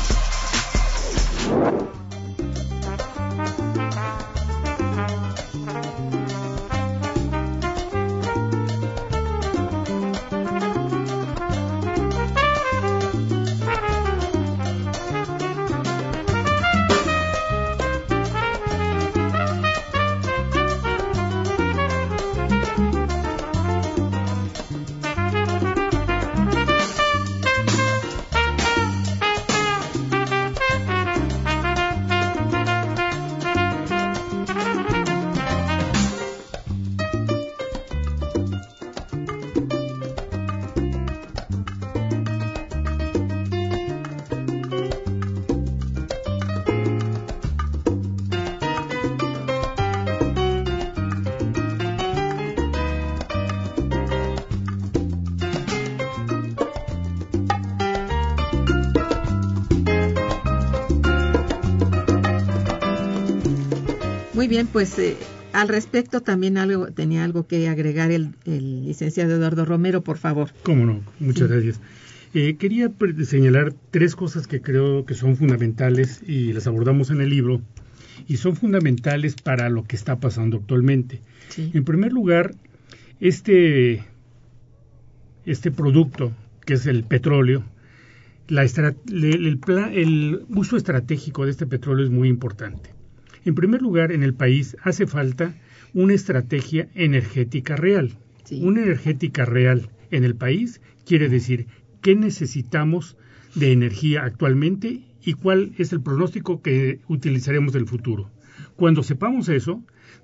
Speaker 3: Muy bien, pues eh, al respecto también algo tenía algo que agregar el, el licenciado Eduardo Romero, por favor.
Speaker 5: Cómo no, muchas sí. gracias. Eh, quería señalar tres cosas que creo que son fundamentales y las abordamos en el libro y son fundamentales para lo que está pasando actualmente. Sí. En primer lugar, este, este producto que es el petróleo, la estra- el, el, plan, el uso estratégico de este petróleo es muy importante. En primer lugar, en el país hace falta una estrategia energética real. Sí. Una energética real en el país quiere decir qué necesitamos de energía actualmente y cuál es el pronóstico que utilizaremos en el futuro. Cuando sepamos eso,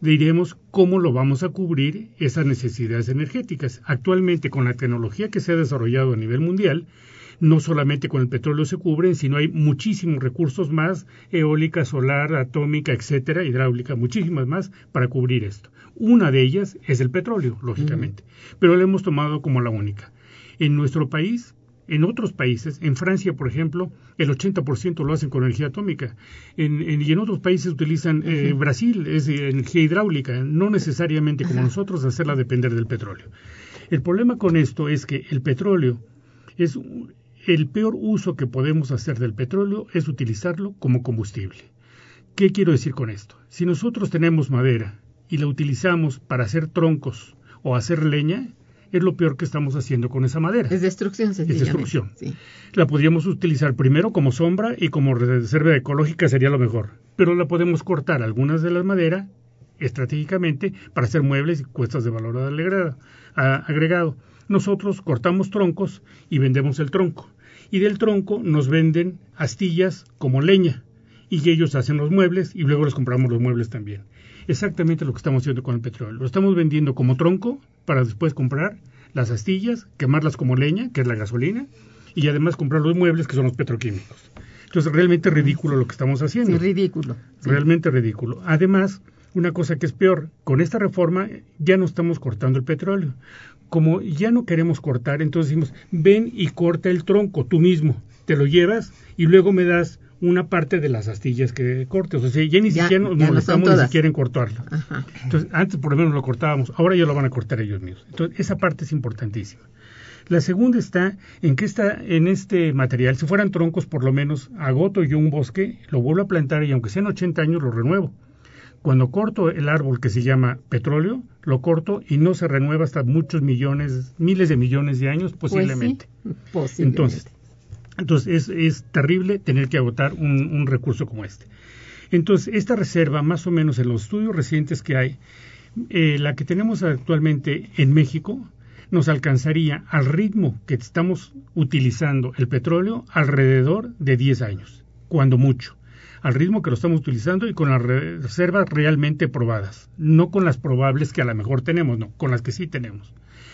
Speaker 5: diremos cómo lo vamos a cubrir esas necesidades energéticas. Actualmente, con la tecnología que se ha desarrollado a nivel mundial, no solamente con el petróleo se cubren, sino hay muchísimos recursos más, eólica, solar, atómica, etcétera, hidráulica, muchísimas más para cubrir esto. Una de ellas es el petróleo, lógicamente, uh-huh. pero la hemos tomado como la única. En nuestro país, en otros países, en Francia, por ejemplo, el ochenta por ciento lo hacen con energía atómica. En, en, y en otros países utilizan, eh, uh-huh. Brasil es energía hidráulica, no necesariamente como uh-huh. nosotros hacerla depender del petróleo. El problema con esto es que el petróleo es el peor uso que podemos hacer del petróleo es utilizarlo como combustible. ¿Qué quiero decir con esto? Si nosotros tenemos madera y la utilizamos para hacer troncos o hacer leña, es lo peor que estamos haciendo con esa madera.
Speaker 3: Es destrucción, sencillamente.
Speaker 5: Es destrucción.
Speaker 3: Sí.
Speaker 5: La podríamos utilizar primero como sombra y como reserva ecológica sería lo mejor. Pero la podemos cortar algunas de las maderas estratégicamente para hacer muebles y cuestas de valor agregado. agregado. Nosotros cortamos troncos y vendemos el tronco. Y del tronco nos venden astillas como leña. Y ellos hacen los muebles y luego les compramos los muebles también. Exactamente lo que estamos haciendo con el petróleo. Lo estamos vendiendo como tronco para después comprar las astillas, quemarlas como leña, que es la gasolina, y además comprar los muebles, que son los petroquímicos. Entonces, realmente ridículo lo que estamos haciendo.
Speaker 3: Sí, ridículo. Sí.
Speaker 5: Realmente ridículo. Además, una cosa que es peor, con esta reforma ya no estamos cortando el petróleo. Como ya no queremos cortar, entonces decimos, ven y corta el tronco tú mismo, te lo llevas y luego me das una parte de las astillas que cortes. O sea, ya ni ya, siquiera nos
Speaker 3: ya
Speaker 5: molestamos
Speaker 3: no
Speaker 5: ni siquiera en cortarlo.
Speaker 3: Ajá.
Speaker 5: Entonces, antes por lo menos lo cortábamos, ahora ya lo van a cortar ellos mismos. Entonces, esa parte es importantísima. La segunda está en que está en este material, si fueran troncos, por lo menos agoto yo un bosque, lo vuelvo a plantar y aunque sean ochenta años lo renuevo. Cuando corto el árbol que se llama petróleo, lo corto y no se renueva hasta muchos millones, miles de millones de años posiblemente.
Speaker 3: Pues sí, posiblemente.
Speaker 5: Entonces, entonces es, es terrible tener que agotar un, un recurso como este. Entonces, esta reserva, más o menos en los estudios recientes que hay, eh, la que tenemos actualmente en México, nos alcanzaría al ritmo que estamos utilizando el petróleo alrededor de diez años, cuando mucho. Al ritmo que lo estamos utilizando y con las reservas realmente probadas, no con las probables que a lo mejor tenemos, no, con las que sí tenemos.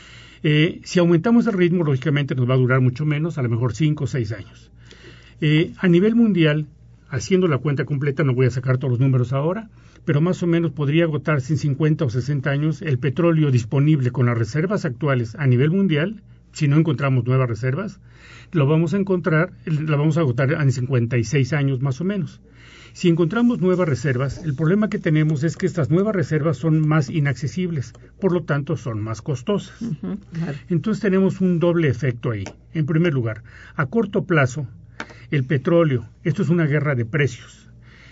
Speaker 5: Eh, si aumentamos el ritmo, lógicamente nos va a durar mucho menos, a lo mejor cinco o seis años. Eh, a nivel mundial, haciendo la cuenta completa, no voy a sacar todos los números ahora, pero más o menos podría agotarse en cincuenta o sesenta años el petróleo disponible con las reservas actuales a nivel mundial. Si no encontramos nuevas reservas, lo vamos a encontrar, la vamos a agotar en cincuenta y seis años más o menos. Si encontramos nuevas reservas, el problema que tenemos es que estas nuevas reservas son más inaccesibles, por lo tanto son más costosas. Uh-huh, claro. Entonces tenemos un doble efecto ahí. En primer lugar, a corto plazo, el petróleo, esto es una guerra de precios.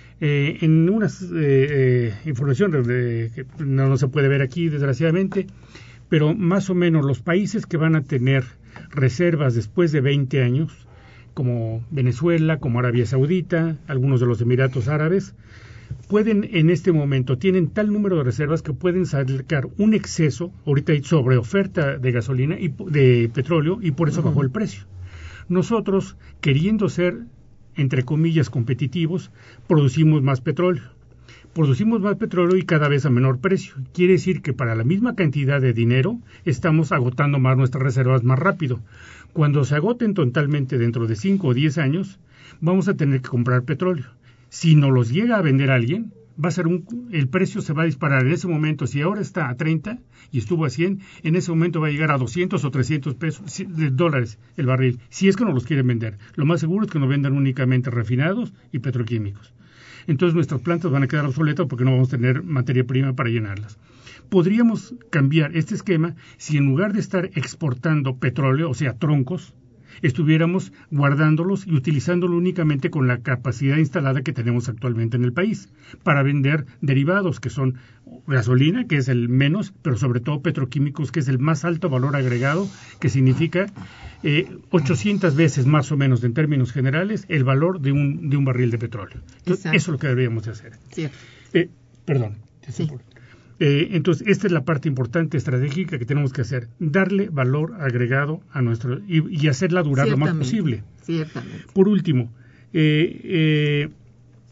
Speaker 5: Eh, en unas eh, eh, informaciones de, que no, no se puede ver aquí, desgraciadamente, pero más o menos los países que van a tener reservas después de veinte años, como Venezuela, como Arabia Saudita, algunos de los Emiratos Árabes, pueden en este momento, tienen tal número de reservas que pueden sacar un exceso, ahorita hay sobreoferta de gasolina y de petróleo y por eso uh-huh. bajó el precio. Nosotros, queriendo ser, entre comillas, competitivos, producimos más petróleo. Producimos más petróleo y cada vez a menor precio. Quiere decir que para la misma cantidad de dinero estamos agotando más nuestras reservas más rápido. Cuando se agoten totalmente dentro de cinco o diez años, vamos a tener que comprar petróleo. Si nos los llega a vender alguien, va a ser un, el precio se va a disparar en ese momento. Si ahora está a treinta y estuvo a cien, en ese momento va a llegar a doscientos o trescientos pesos, de dólares el barril. Si es que no los quieren vender. Lo más seguro es que nos vendan únicamente refinados y petroquímicos. Entonces nuestras plantas van a quedar obsoletas porque no vamos a tener materia prima para llenarlas. Podríamos cambiar este esquema si en lugar de estar exportando petróleo, o sea, troncos, estuviéramos guardándolos y utilizándolo únicamente con la capacidad instalada que tenemos actualmente en el país para vender derivados que son gasolina, que es el menos, pero sobre todo petroquímicos, que es el más alto valor agregado, que significa eh, ochocientas veces más o menos en términos generales el valor de un, de un barril de petróleo. Entonces, eso es lo que deberíamos de hacer.
Speaker 3: Sí.
Speaker 5: Eh, perdón. Sí. Eh, entonces, esta es la parte importante estratégica que tenemos que hacer, darle valor agregado a nuestro y, y hacerla durar lo más posible.
Speaker 3: Ciertamente.
Speaker 5: Por último, eh, eh,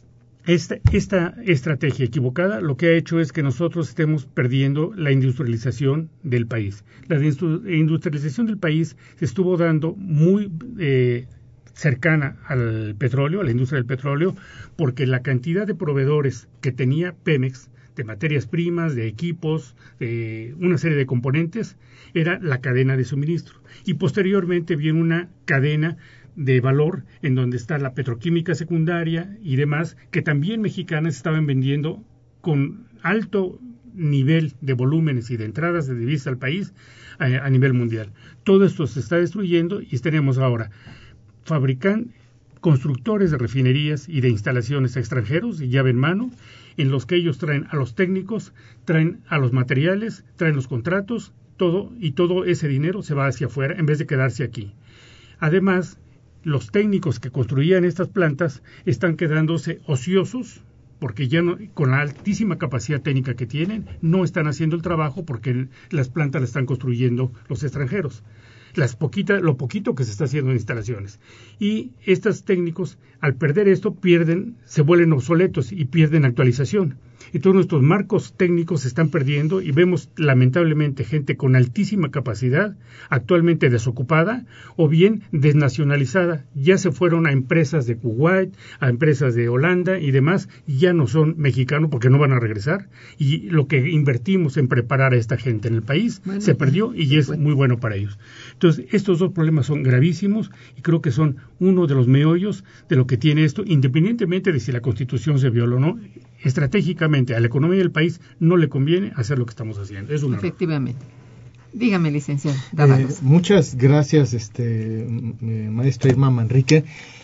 Speaker 5: Esta, esta estrategia equivocada lo que ha hecho es que nosotros estemos perdiendo la industrialización del país. La industrialización del país se estuvo dando muy eh, cercana al petróleo, a la industria del petróleo, porque la cantidad de proveedores que tenía Pemex, de materias primas, de equipos, de una serie de componentes, era la cadena de suministro. Y posteriormente viene una cadena de valor en donde está la petroquímica secundaria y demás, que también mexicanas estaban vendiendo con alto nivel de volúmenes y de entradas de divisas al país a, a nivel mundial. Todo esto se está destruyendo y tenemos ahora fabrican constructores de refinerías y de instalaciones extranjeros y llave en mano, en los que ellos traen a los técnicos, traen a los materiales, traen los contratos, todo, y todo ese dinero se va hacia afuera en vez de quedarse aquí. Además, los técnicos que construían estas plantas están quedándose ociosos porque ya no, con la altísima capacidad técnica que tienen, no están haciendo el trabajo porque las plantas las están construyendo los extranjeros. Las poquita, lo poquito que se está haciendo en instalaciones. Y estos técnicos, al perder esto, pierden, se vuelven obsoletos y pierden actualización. Entonces nuestros marcos técnicos se están perdiendo y vemos lamentablemente gente con altísima capacidad actualmente desocupada o bien desnacionalizada. Ya se fueron a empresas de Kuwait, a empresas de Holanda y demás, y ya no son mexicanos porque no van a regresar. Y lo que invertimos en preparar a esta gente en el país bueno, se perdió y es bueno. muy bueno para ellos. Entonces estos dos problemas son gravísimos y creo que son uno de los meollos de lo que tiene esto, independientemente de si la Constitución se viola o no. Estratégicamente a la economía del país no le conviene hacer lo que estamos haciendo. Es un
Speaker 3: Efectivamente. Error. Dígame, licenciado.
Speaker 4: Eh, muchas gracias, este, eh, maestra Irma Manrique.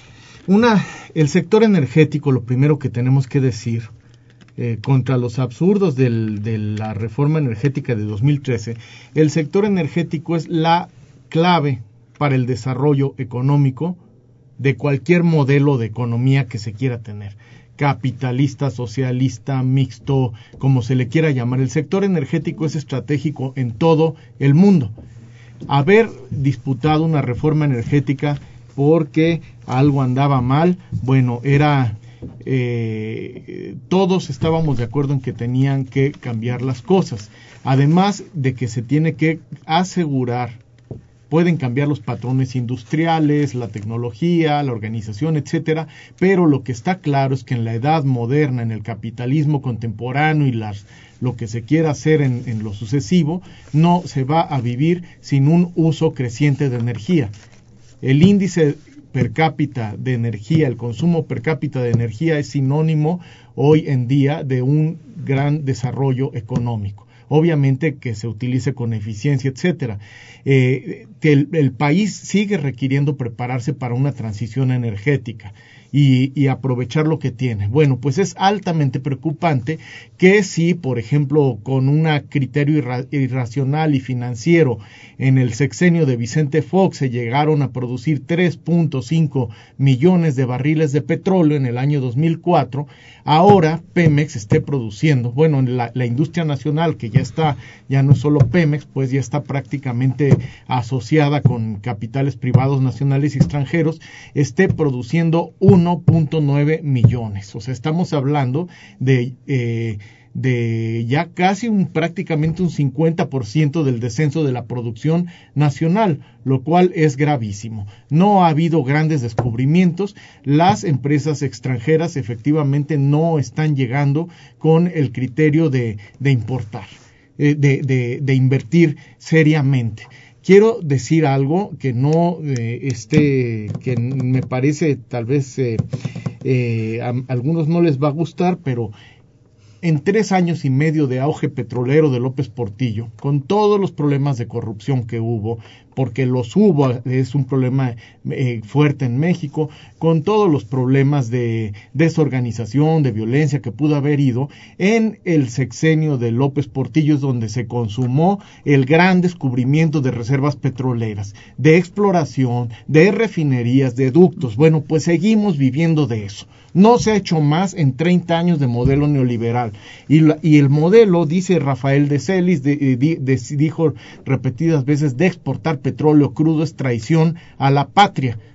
Speaker 4: Una, el sector energético, lo primero que tenemos que decir, eh, contra los absurdos del, de la reforma energética de dos mil trece, el sector energético es la clave para el desarrollo económico de cualquier modelo de economía que se quiera tener. Capitalista, socialista, mixto, como se le quiera llamar. El sector energético es estratégico en todo el mundo. Haber disputado una reforma energética porque algo andaba mal, bueno, era eh, todos estábamos de acuerdo en que tenían que cambiar las cosas. Además de que se tiene que asegurar, pueden cambiar los patrones industriales, la tecnología, la organización, etcétera, pero lo que está claro es que en la edad moderna, en el capitalismo contemporáneo y las, lo que se quiera hacer en, en lo sucesivo, no se va a vivir sin un uso creciente de energía. El índice per cápita de energía, el consumo per cápita de energía es sinónimo hoy en día de un gran desarrollo económico. Obviamente que se utilice con eficiencia, etcétera. Eh, que el, el país sigue requiriendo prepararse para una transición energética y, y aprovechar lo que tiene. Bueno, pues es altamente preocupante que si, por ejemplo, con un criterio irra, irracional y financiero en el sexenio de Vicente Fox se llegaron a producir tres punto cinco millones de barriles de petróleo en el año dos mil cuatro, ahora Pemex esté produciendo, bueno, la, la industria nacional que ya está, ya no es solo Pemex, pues ya está prácticamente asociada con capitales privados nacionales y extranjeros, esté produciendo uno punto nueve millones. O sea, estamos hablando de eh, de ya casi un prácticamente un cincuenta por ciento del descenso de la producción nacional, lo cual es gravísimo. No ha habido grandes descubrimientos, las empresas extranjeras efectivamente no están llegando con el criterio de, de importar, eh, de, de, de invertir seriamente. Quiero decir algo que no eh, este que me parece tal vez eh, eh, a, a algunos no les va a gustar, pero en tres años y medio de auge petrolero de López Portillo, con todos los problemas de corrupción que hubo, porque los hubo, es un problema eh, fuerte en México, con todos los problemas de desorganización, de violencia que pudo haber ido, en el sexenio de López Portillo es donde se consumó el gran descubrimiento de reservas petroleras, de exploración, de refinerías, de ductos. Bueno, pues seguimos viviendo de eso. No se ha hecho más en treinta años de modelo neoliberal. Y, la, y el modelo, dice Rafael de Celis, de, de, de, dijo repetidas veces, de exportar petróleo crudo es traición a la patria.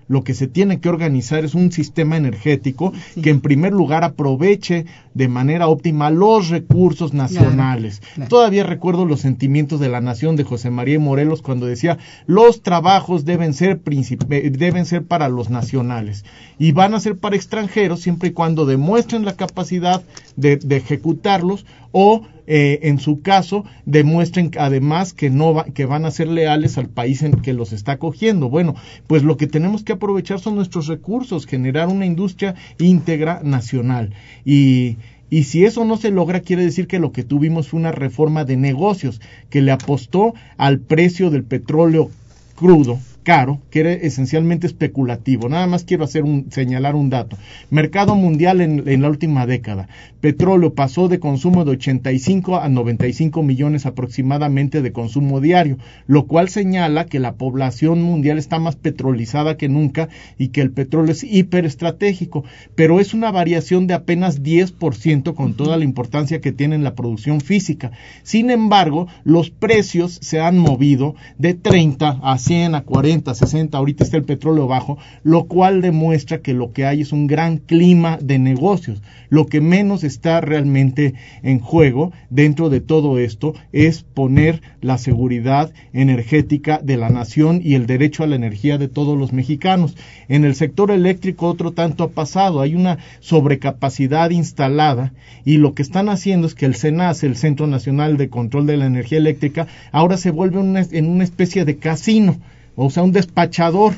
Speaker 4: lo que se tiene que organizar es un sistema energético
Speaker 3: sí.
Speaker 4: que en primer lugar aproveche de manera óptima los recursos nacionales.
Speaker 3: Claro, claro.
Speaker 4: Todavía recuerdo los sentimientos de la nación de José María Morelos cuando decía, los trabajos deben ser, princip- deben ser para los nacionales y van a ser para extranjeros siempre y cuando demuestren la capacidad de, de ejecutarlos o eh, en su caso demuestren además que no va, que van a ser leales al país en que los está acogiendo. Bueno, pues lo que tenemos que aprovechar son nuestros recursos, generar una industria íntegra nacional y Y si eso no se logra, quiere decir que lo que tuvimos fue una reforma de negocios que le apostó al precio del petróleo crudo, caro, que era esencialmente especulativo. Nada más quiero hacer un, señalar un dato. Mercado mundial en, en la última década. Petróleo pasó de consumo de ochenta y cinco a noventa y cinco millones aproximadamente de consumo diario, lo cual señala que la población mundial está más petrolizada que nunca y que el petróleo es hiperestratégico, pero es una variación de apenas diez por ciento con toda la importancia que tiene en la producción física. Sin embargo, los precios se han movido de treinta a cien a cuarenta, sesenta, ahorita está el petróleo bajo, lo cual demuestra que lo que hay es un gran clima de negocios. Lo que menos está realmente en juego dentro de todo esto es poner la seguridad energética de la nación y el derecho a la energía de todos los mexicanos. En el sector eléctrico otro tanto ha pasado, hay una sobrecapacidad instalada y lo que están haciendo es que el CENACE, el Centro Nacional de Control de la Energía Eléctrica, ahora se vuelve una, en una especie de casino, o sea, un despachador,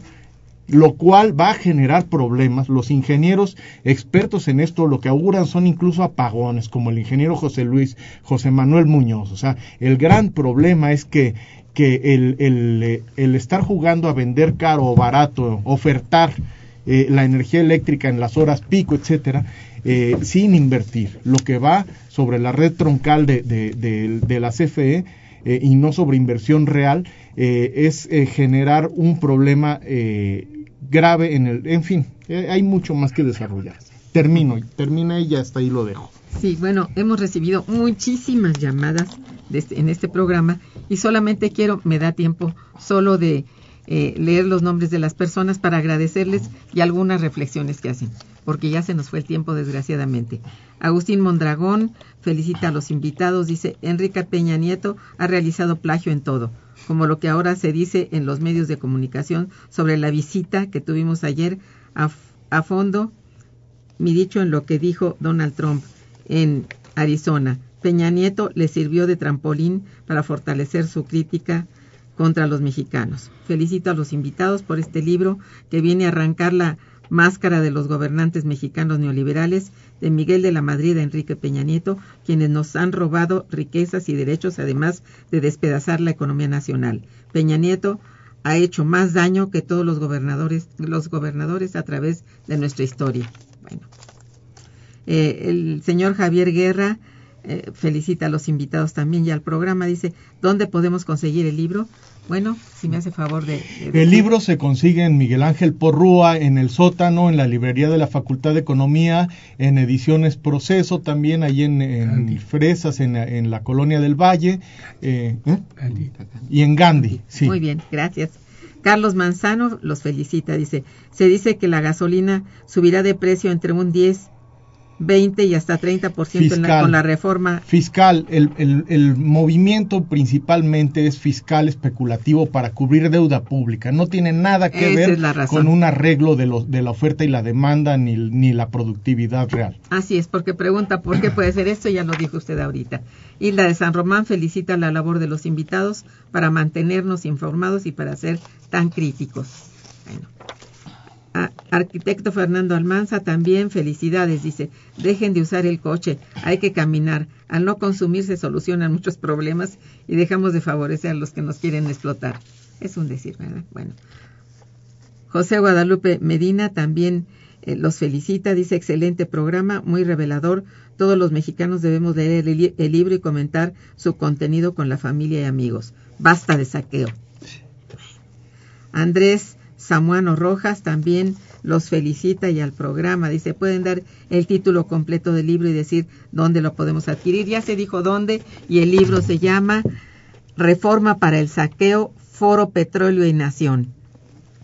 Speaker 4: lo cual va a generar problemas. Los ingenieros expertos en esto lo que auguran son incluso apagones, como el ingeniero José Luis, José Manuel Muñoz. O sea, el gran problema es que, que el, el, el estar jugando a vender caro o barato, ofertar eh, la energía eléctrica en las horas pico, etcétera, eh, sin invertir, lo que va sobre la red troncal de, de, de, de la C F E eh, y no sobre inversión real, eh, es eh, generar un problema eh, grave en el, en fin, eh, hay mucho más que desarrollar. Termino, termina y ya hasta ahí lo dejo.
Speaker 3: Sí, bueno, hemos recibido muchísimas llamadas de este, en este programa y solamente quiero, me da tiempo solo de eh, leer los nombres de las personas para agradecerles y algunas reflexiones que hacen, porque ya se nos fue el tiempo desgraciadamente. Agustín Mondragón felicita a los invitados, dice, Enrique Peña Nieto ha realizado plagio en todo, como lo que ahora se dice en los medios de comunicación sobre la visita que tuvimos ayer a, a fondo, mi dicho en lo que dijo Donald Trump en Arizona. Peña Nieto le sirvió de trampolín para fortalecer su crítica contra los mexicanos. Felicito a los invitados por este libro que viene a arrancar la máscara de los gobernantes mexicanos neoliberales de Miguel de la Madrid a Enrique Peña Nieto, quienes nos han robado riquezas y derechos, además de despedazar la economía nacional. Peña Nieto ha hecho más daño que todos los gobernadores, los gobernadores a través de nuestra historia. Bueno, eh, el señor Javier Guerra eh, felicita a los invitados también y al programa. Dice, ¿dónde podemos conseguir el libro? Bueno, si me hace favor de... de, de
Speaker 4: el libro se consigue en Miguel Ángel Porrúa, en el sótano, en la librería de la Facultad de Economía, en Ediciones Proceso, también ahí en, en Fresas, en, en la Colonia del Valle, eh, ¿eh? y en Gandhi. Sí.
Speaker 3: Muy bien, gracias. Carlos Manzano los felicita, dice, se dice que la gasolina subirá de precio entre un diez, veinte y hasta treinta por ciento en la, con la reforma
Speaker 4: fiscal. El, el, el movimiento principalmente es fiscal especulativo para cubrir deuda pública. No tiene nada que
Speaker 3: Esa
Speaker 4: ver
Speaker 3: es la razón.
Speaker 4: con un arreglo de, lo, de la oferta y la demanda ni, ni la productividad real.
Speaker 3: Así es, porque pregunta por qué puede ser esto, ya lo dijo usted ahorita. Hilda de San Román felicita la labor de los invitados para mantenernos informados y para ser tan críticos. Bueno. A, arquitecto Fernando Almanza también felicidades, dice, dejen de usar el coche, hay que caminar, al no consumir se solucionan muchos problemas y dejamos de favorecer a los que nos quieren explotar. Es un decir, ¿verdad? Bueno, José Guadalupe Medina también eh, los felicita, dice, excelente programa, muy revelador, todos los mexicanos debemos leer el, el libro y comentar su contenido con la familia y amigos, basta de saqueo. Andrés Samuano Rojas también los felicita y al programa, dice, pueden dar el título completo del libro y decir dónde lo podemos adquirir. Ya se dijo dónde, y el libro se llama Reforma para el Saqueo, Foro Petróleo y Nación. Bien.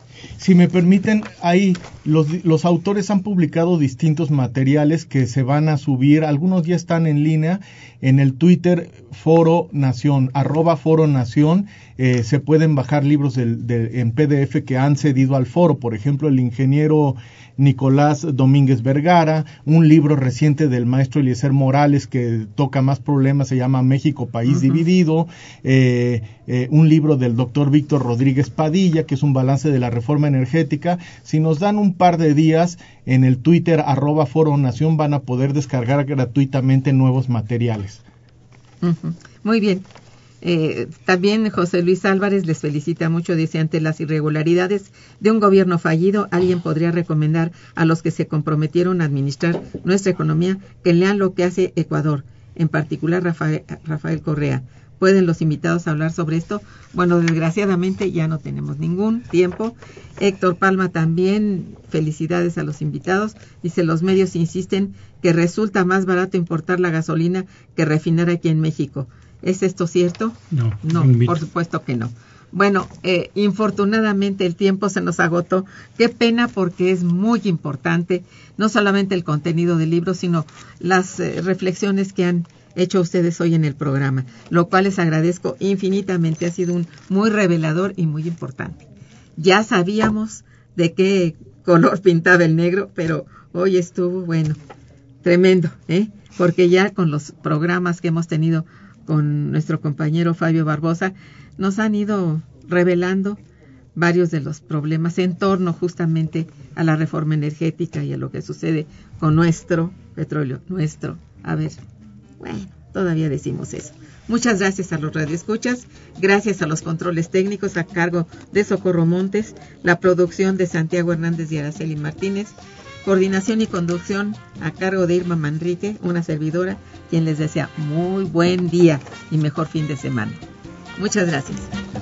Speaker 4: Si me permiten, ahí los, los autores han publicado distintos materiales que se van a subir, algunos ya están en línea, en el Twitter Foro Nación, arroba Foro Nación, eh, se pueden bajar libros del, de, en P D F que han cedido al foro, por ejemplo, el ingeniero Nicolás Domínguez Vergara, un libro reciente del maestro Eliezer Morales que toca más problemas, se llama México, País uh-huh. Dividido, eh, eh, un libro del doctor Víctor Rodríguez Padilla, que es un balance de la reforma energética. Si nos dan un par de días, en el Twitter arroba Foro Nación van a poder descargar gratuitamente nuevos materiales.
Speaker 3: Uh-huh. Muy bien. Eh, también José Luis Álvarez les felicita mucho, dice: ante las irregularidades de un gobierno fallido, alguien podría recomendar a los que se comprometieron a administrar nuestra economía que lean lo que hace Ecuador, en particular Rafael, Rafael Correa. ¿Pueden los invitados hablar sobre esto? Bueno, desgraciadamente ya no tenemos ningún tiempo. Héctor Palma también, felicidades a los invitados. Dice: los medios insisten que resulta más barato importar la gasolina que refinar aquí en México. ¿Es esto cierto?
Speaker 5: No,
Speaker 3: no, por supuesto que no. Bueno, eh, infortunadamente el tiempo se nos agotó. Qué pena, porque es muy importante, no solamente el contenido del libro, sino las eh, reflexiones que han hecho ustedes hoy en el programa, lo cual les agradezco infinitamente. Ha sido un muy revelador y muy importante. Ya sabíamos de qué color pintaba el negro, pero hoy estuvo, bueno, tremendo, ¿eh? Porque ya con los programas que hemos tenido con nuestro compañero Fabio Barbosa, nos han ido revelando varios de los problemas en torno justamente a la reforma energética y a lo que sucede con nuestro petróleo, nuestro, a ver, bueno, todavía decimos eso. Muchas gracias a los radioescuchas, gracias a los controles técnicos a cargo de Socorro Montes, la producción de Santiago Hernández y Araceli Martínez, coordinación y conducción a cargo de Irma Manrique, una servidora, quien les desea muy buen día y mejor fin de semana. Muchas gracias.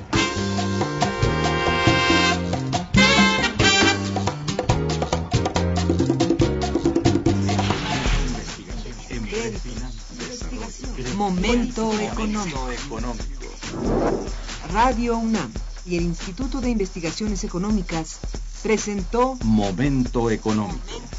Speaker 1: Momento económico. Radio UNAM y el Instituto de Investigaciones Económicas presentó
Speaker 2: Momento económico.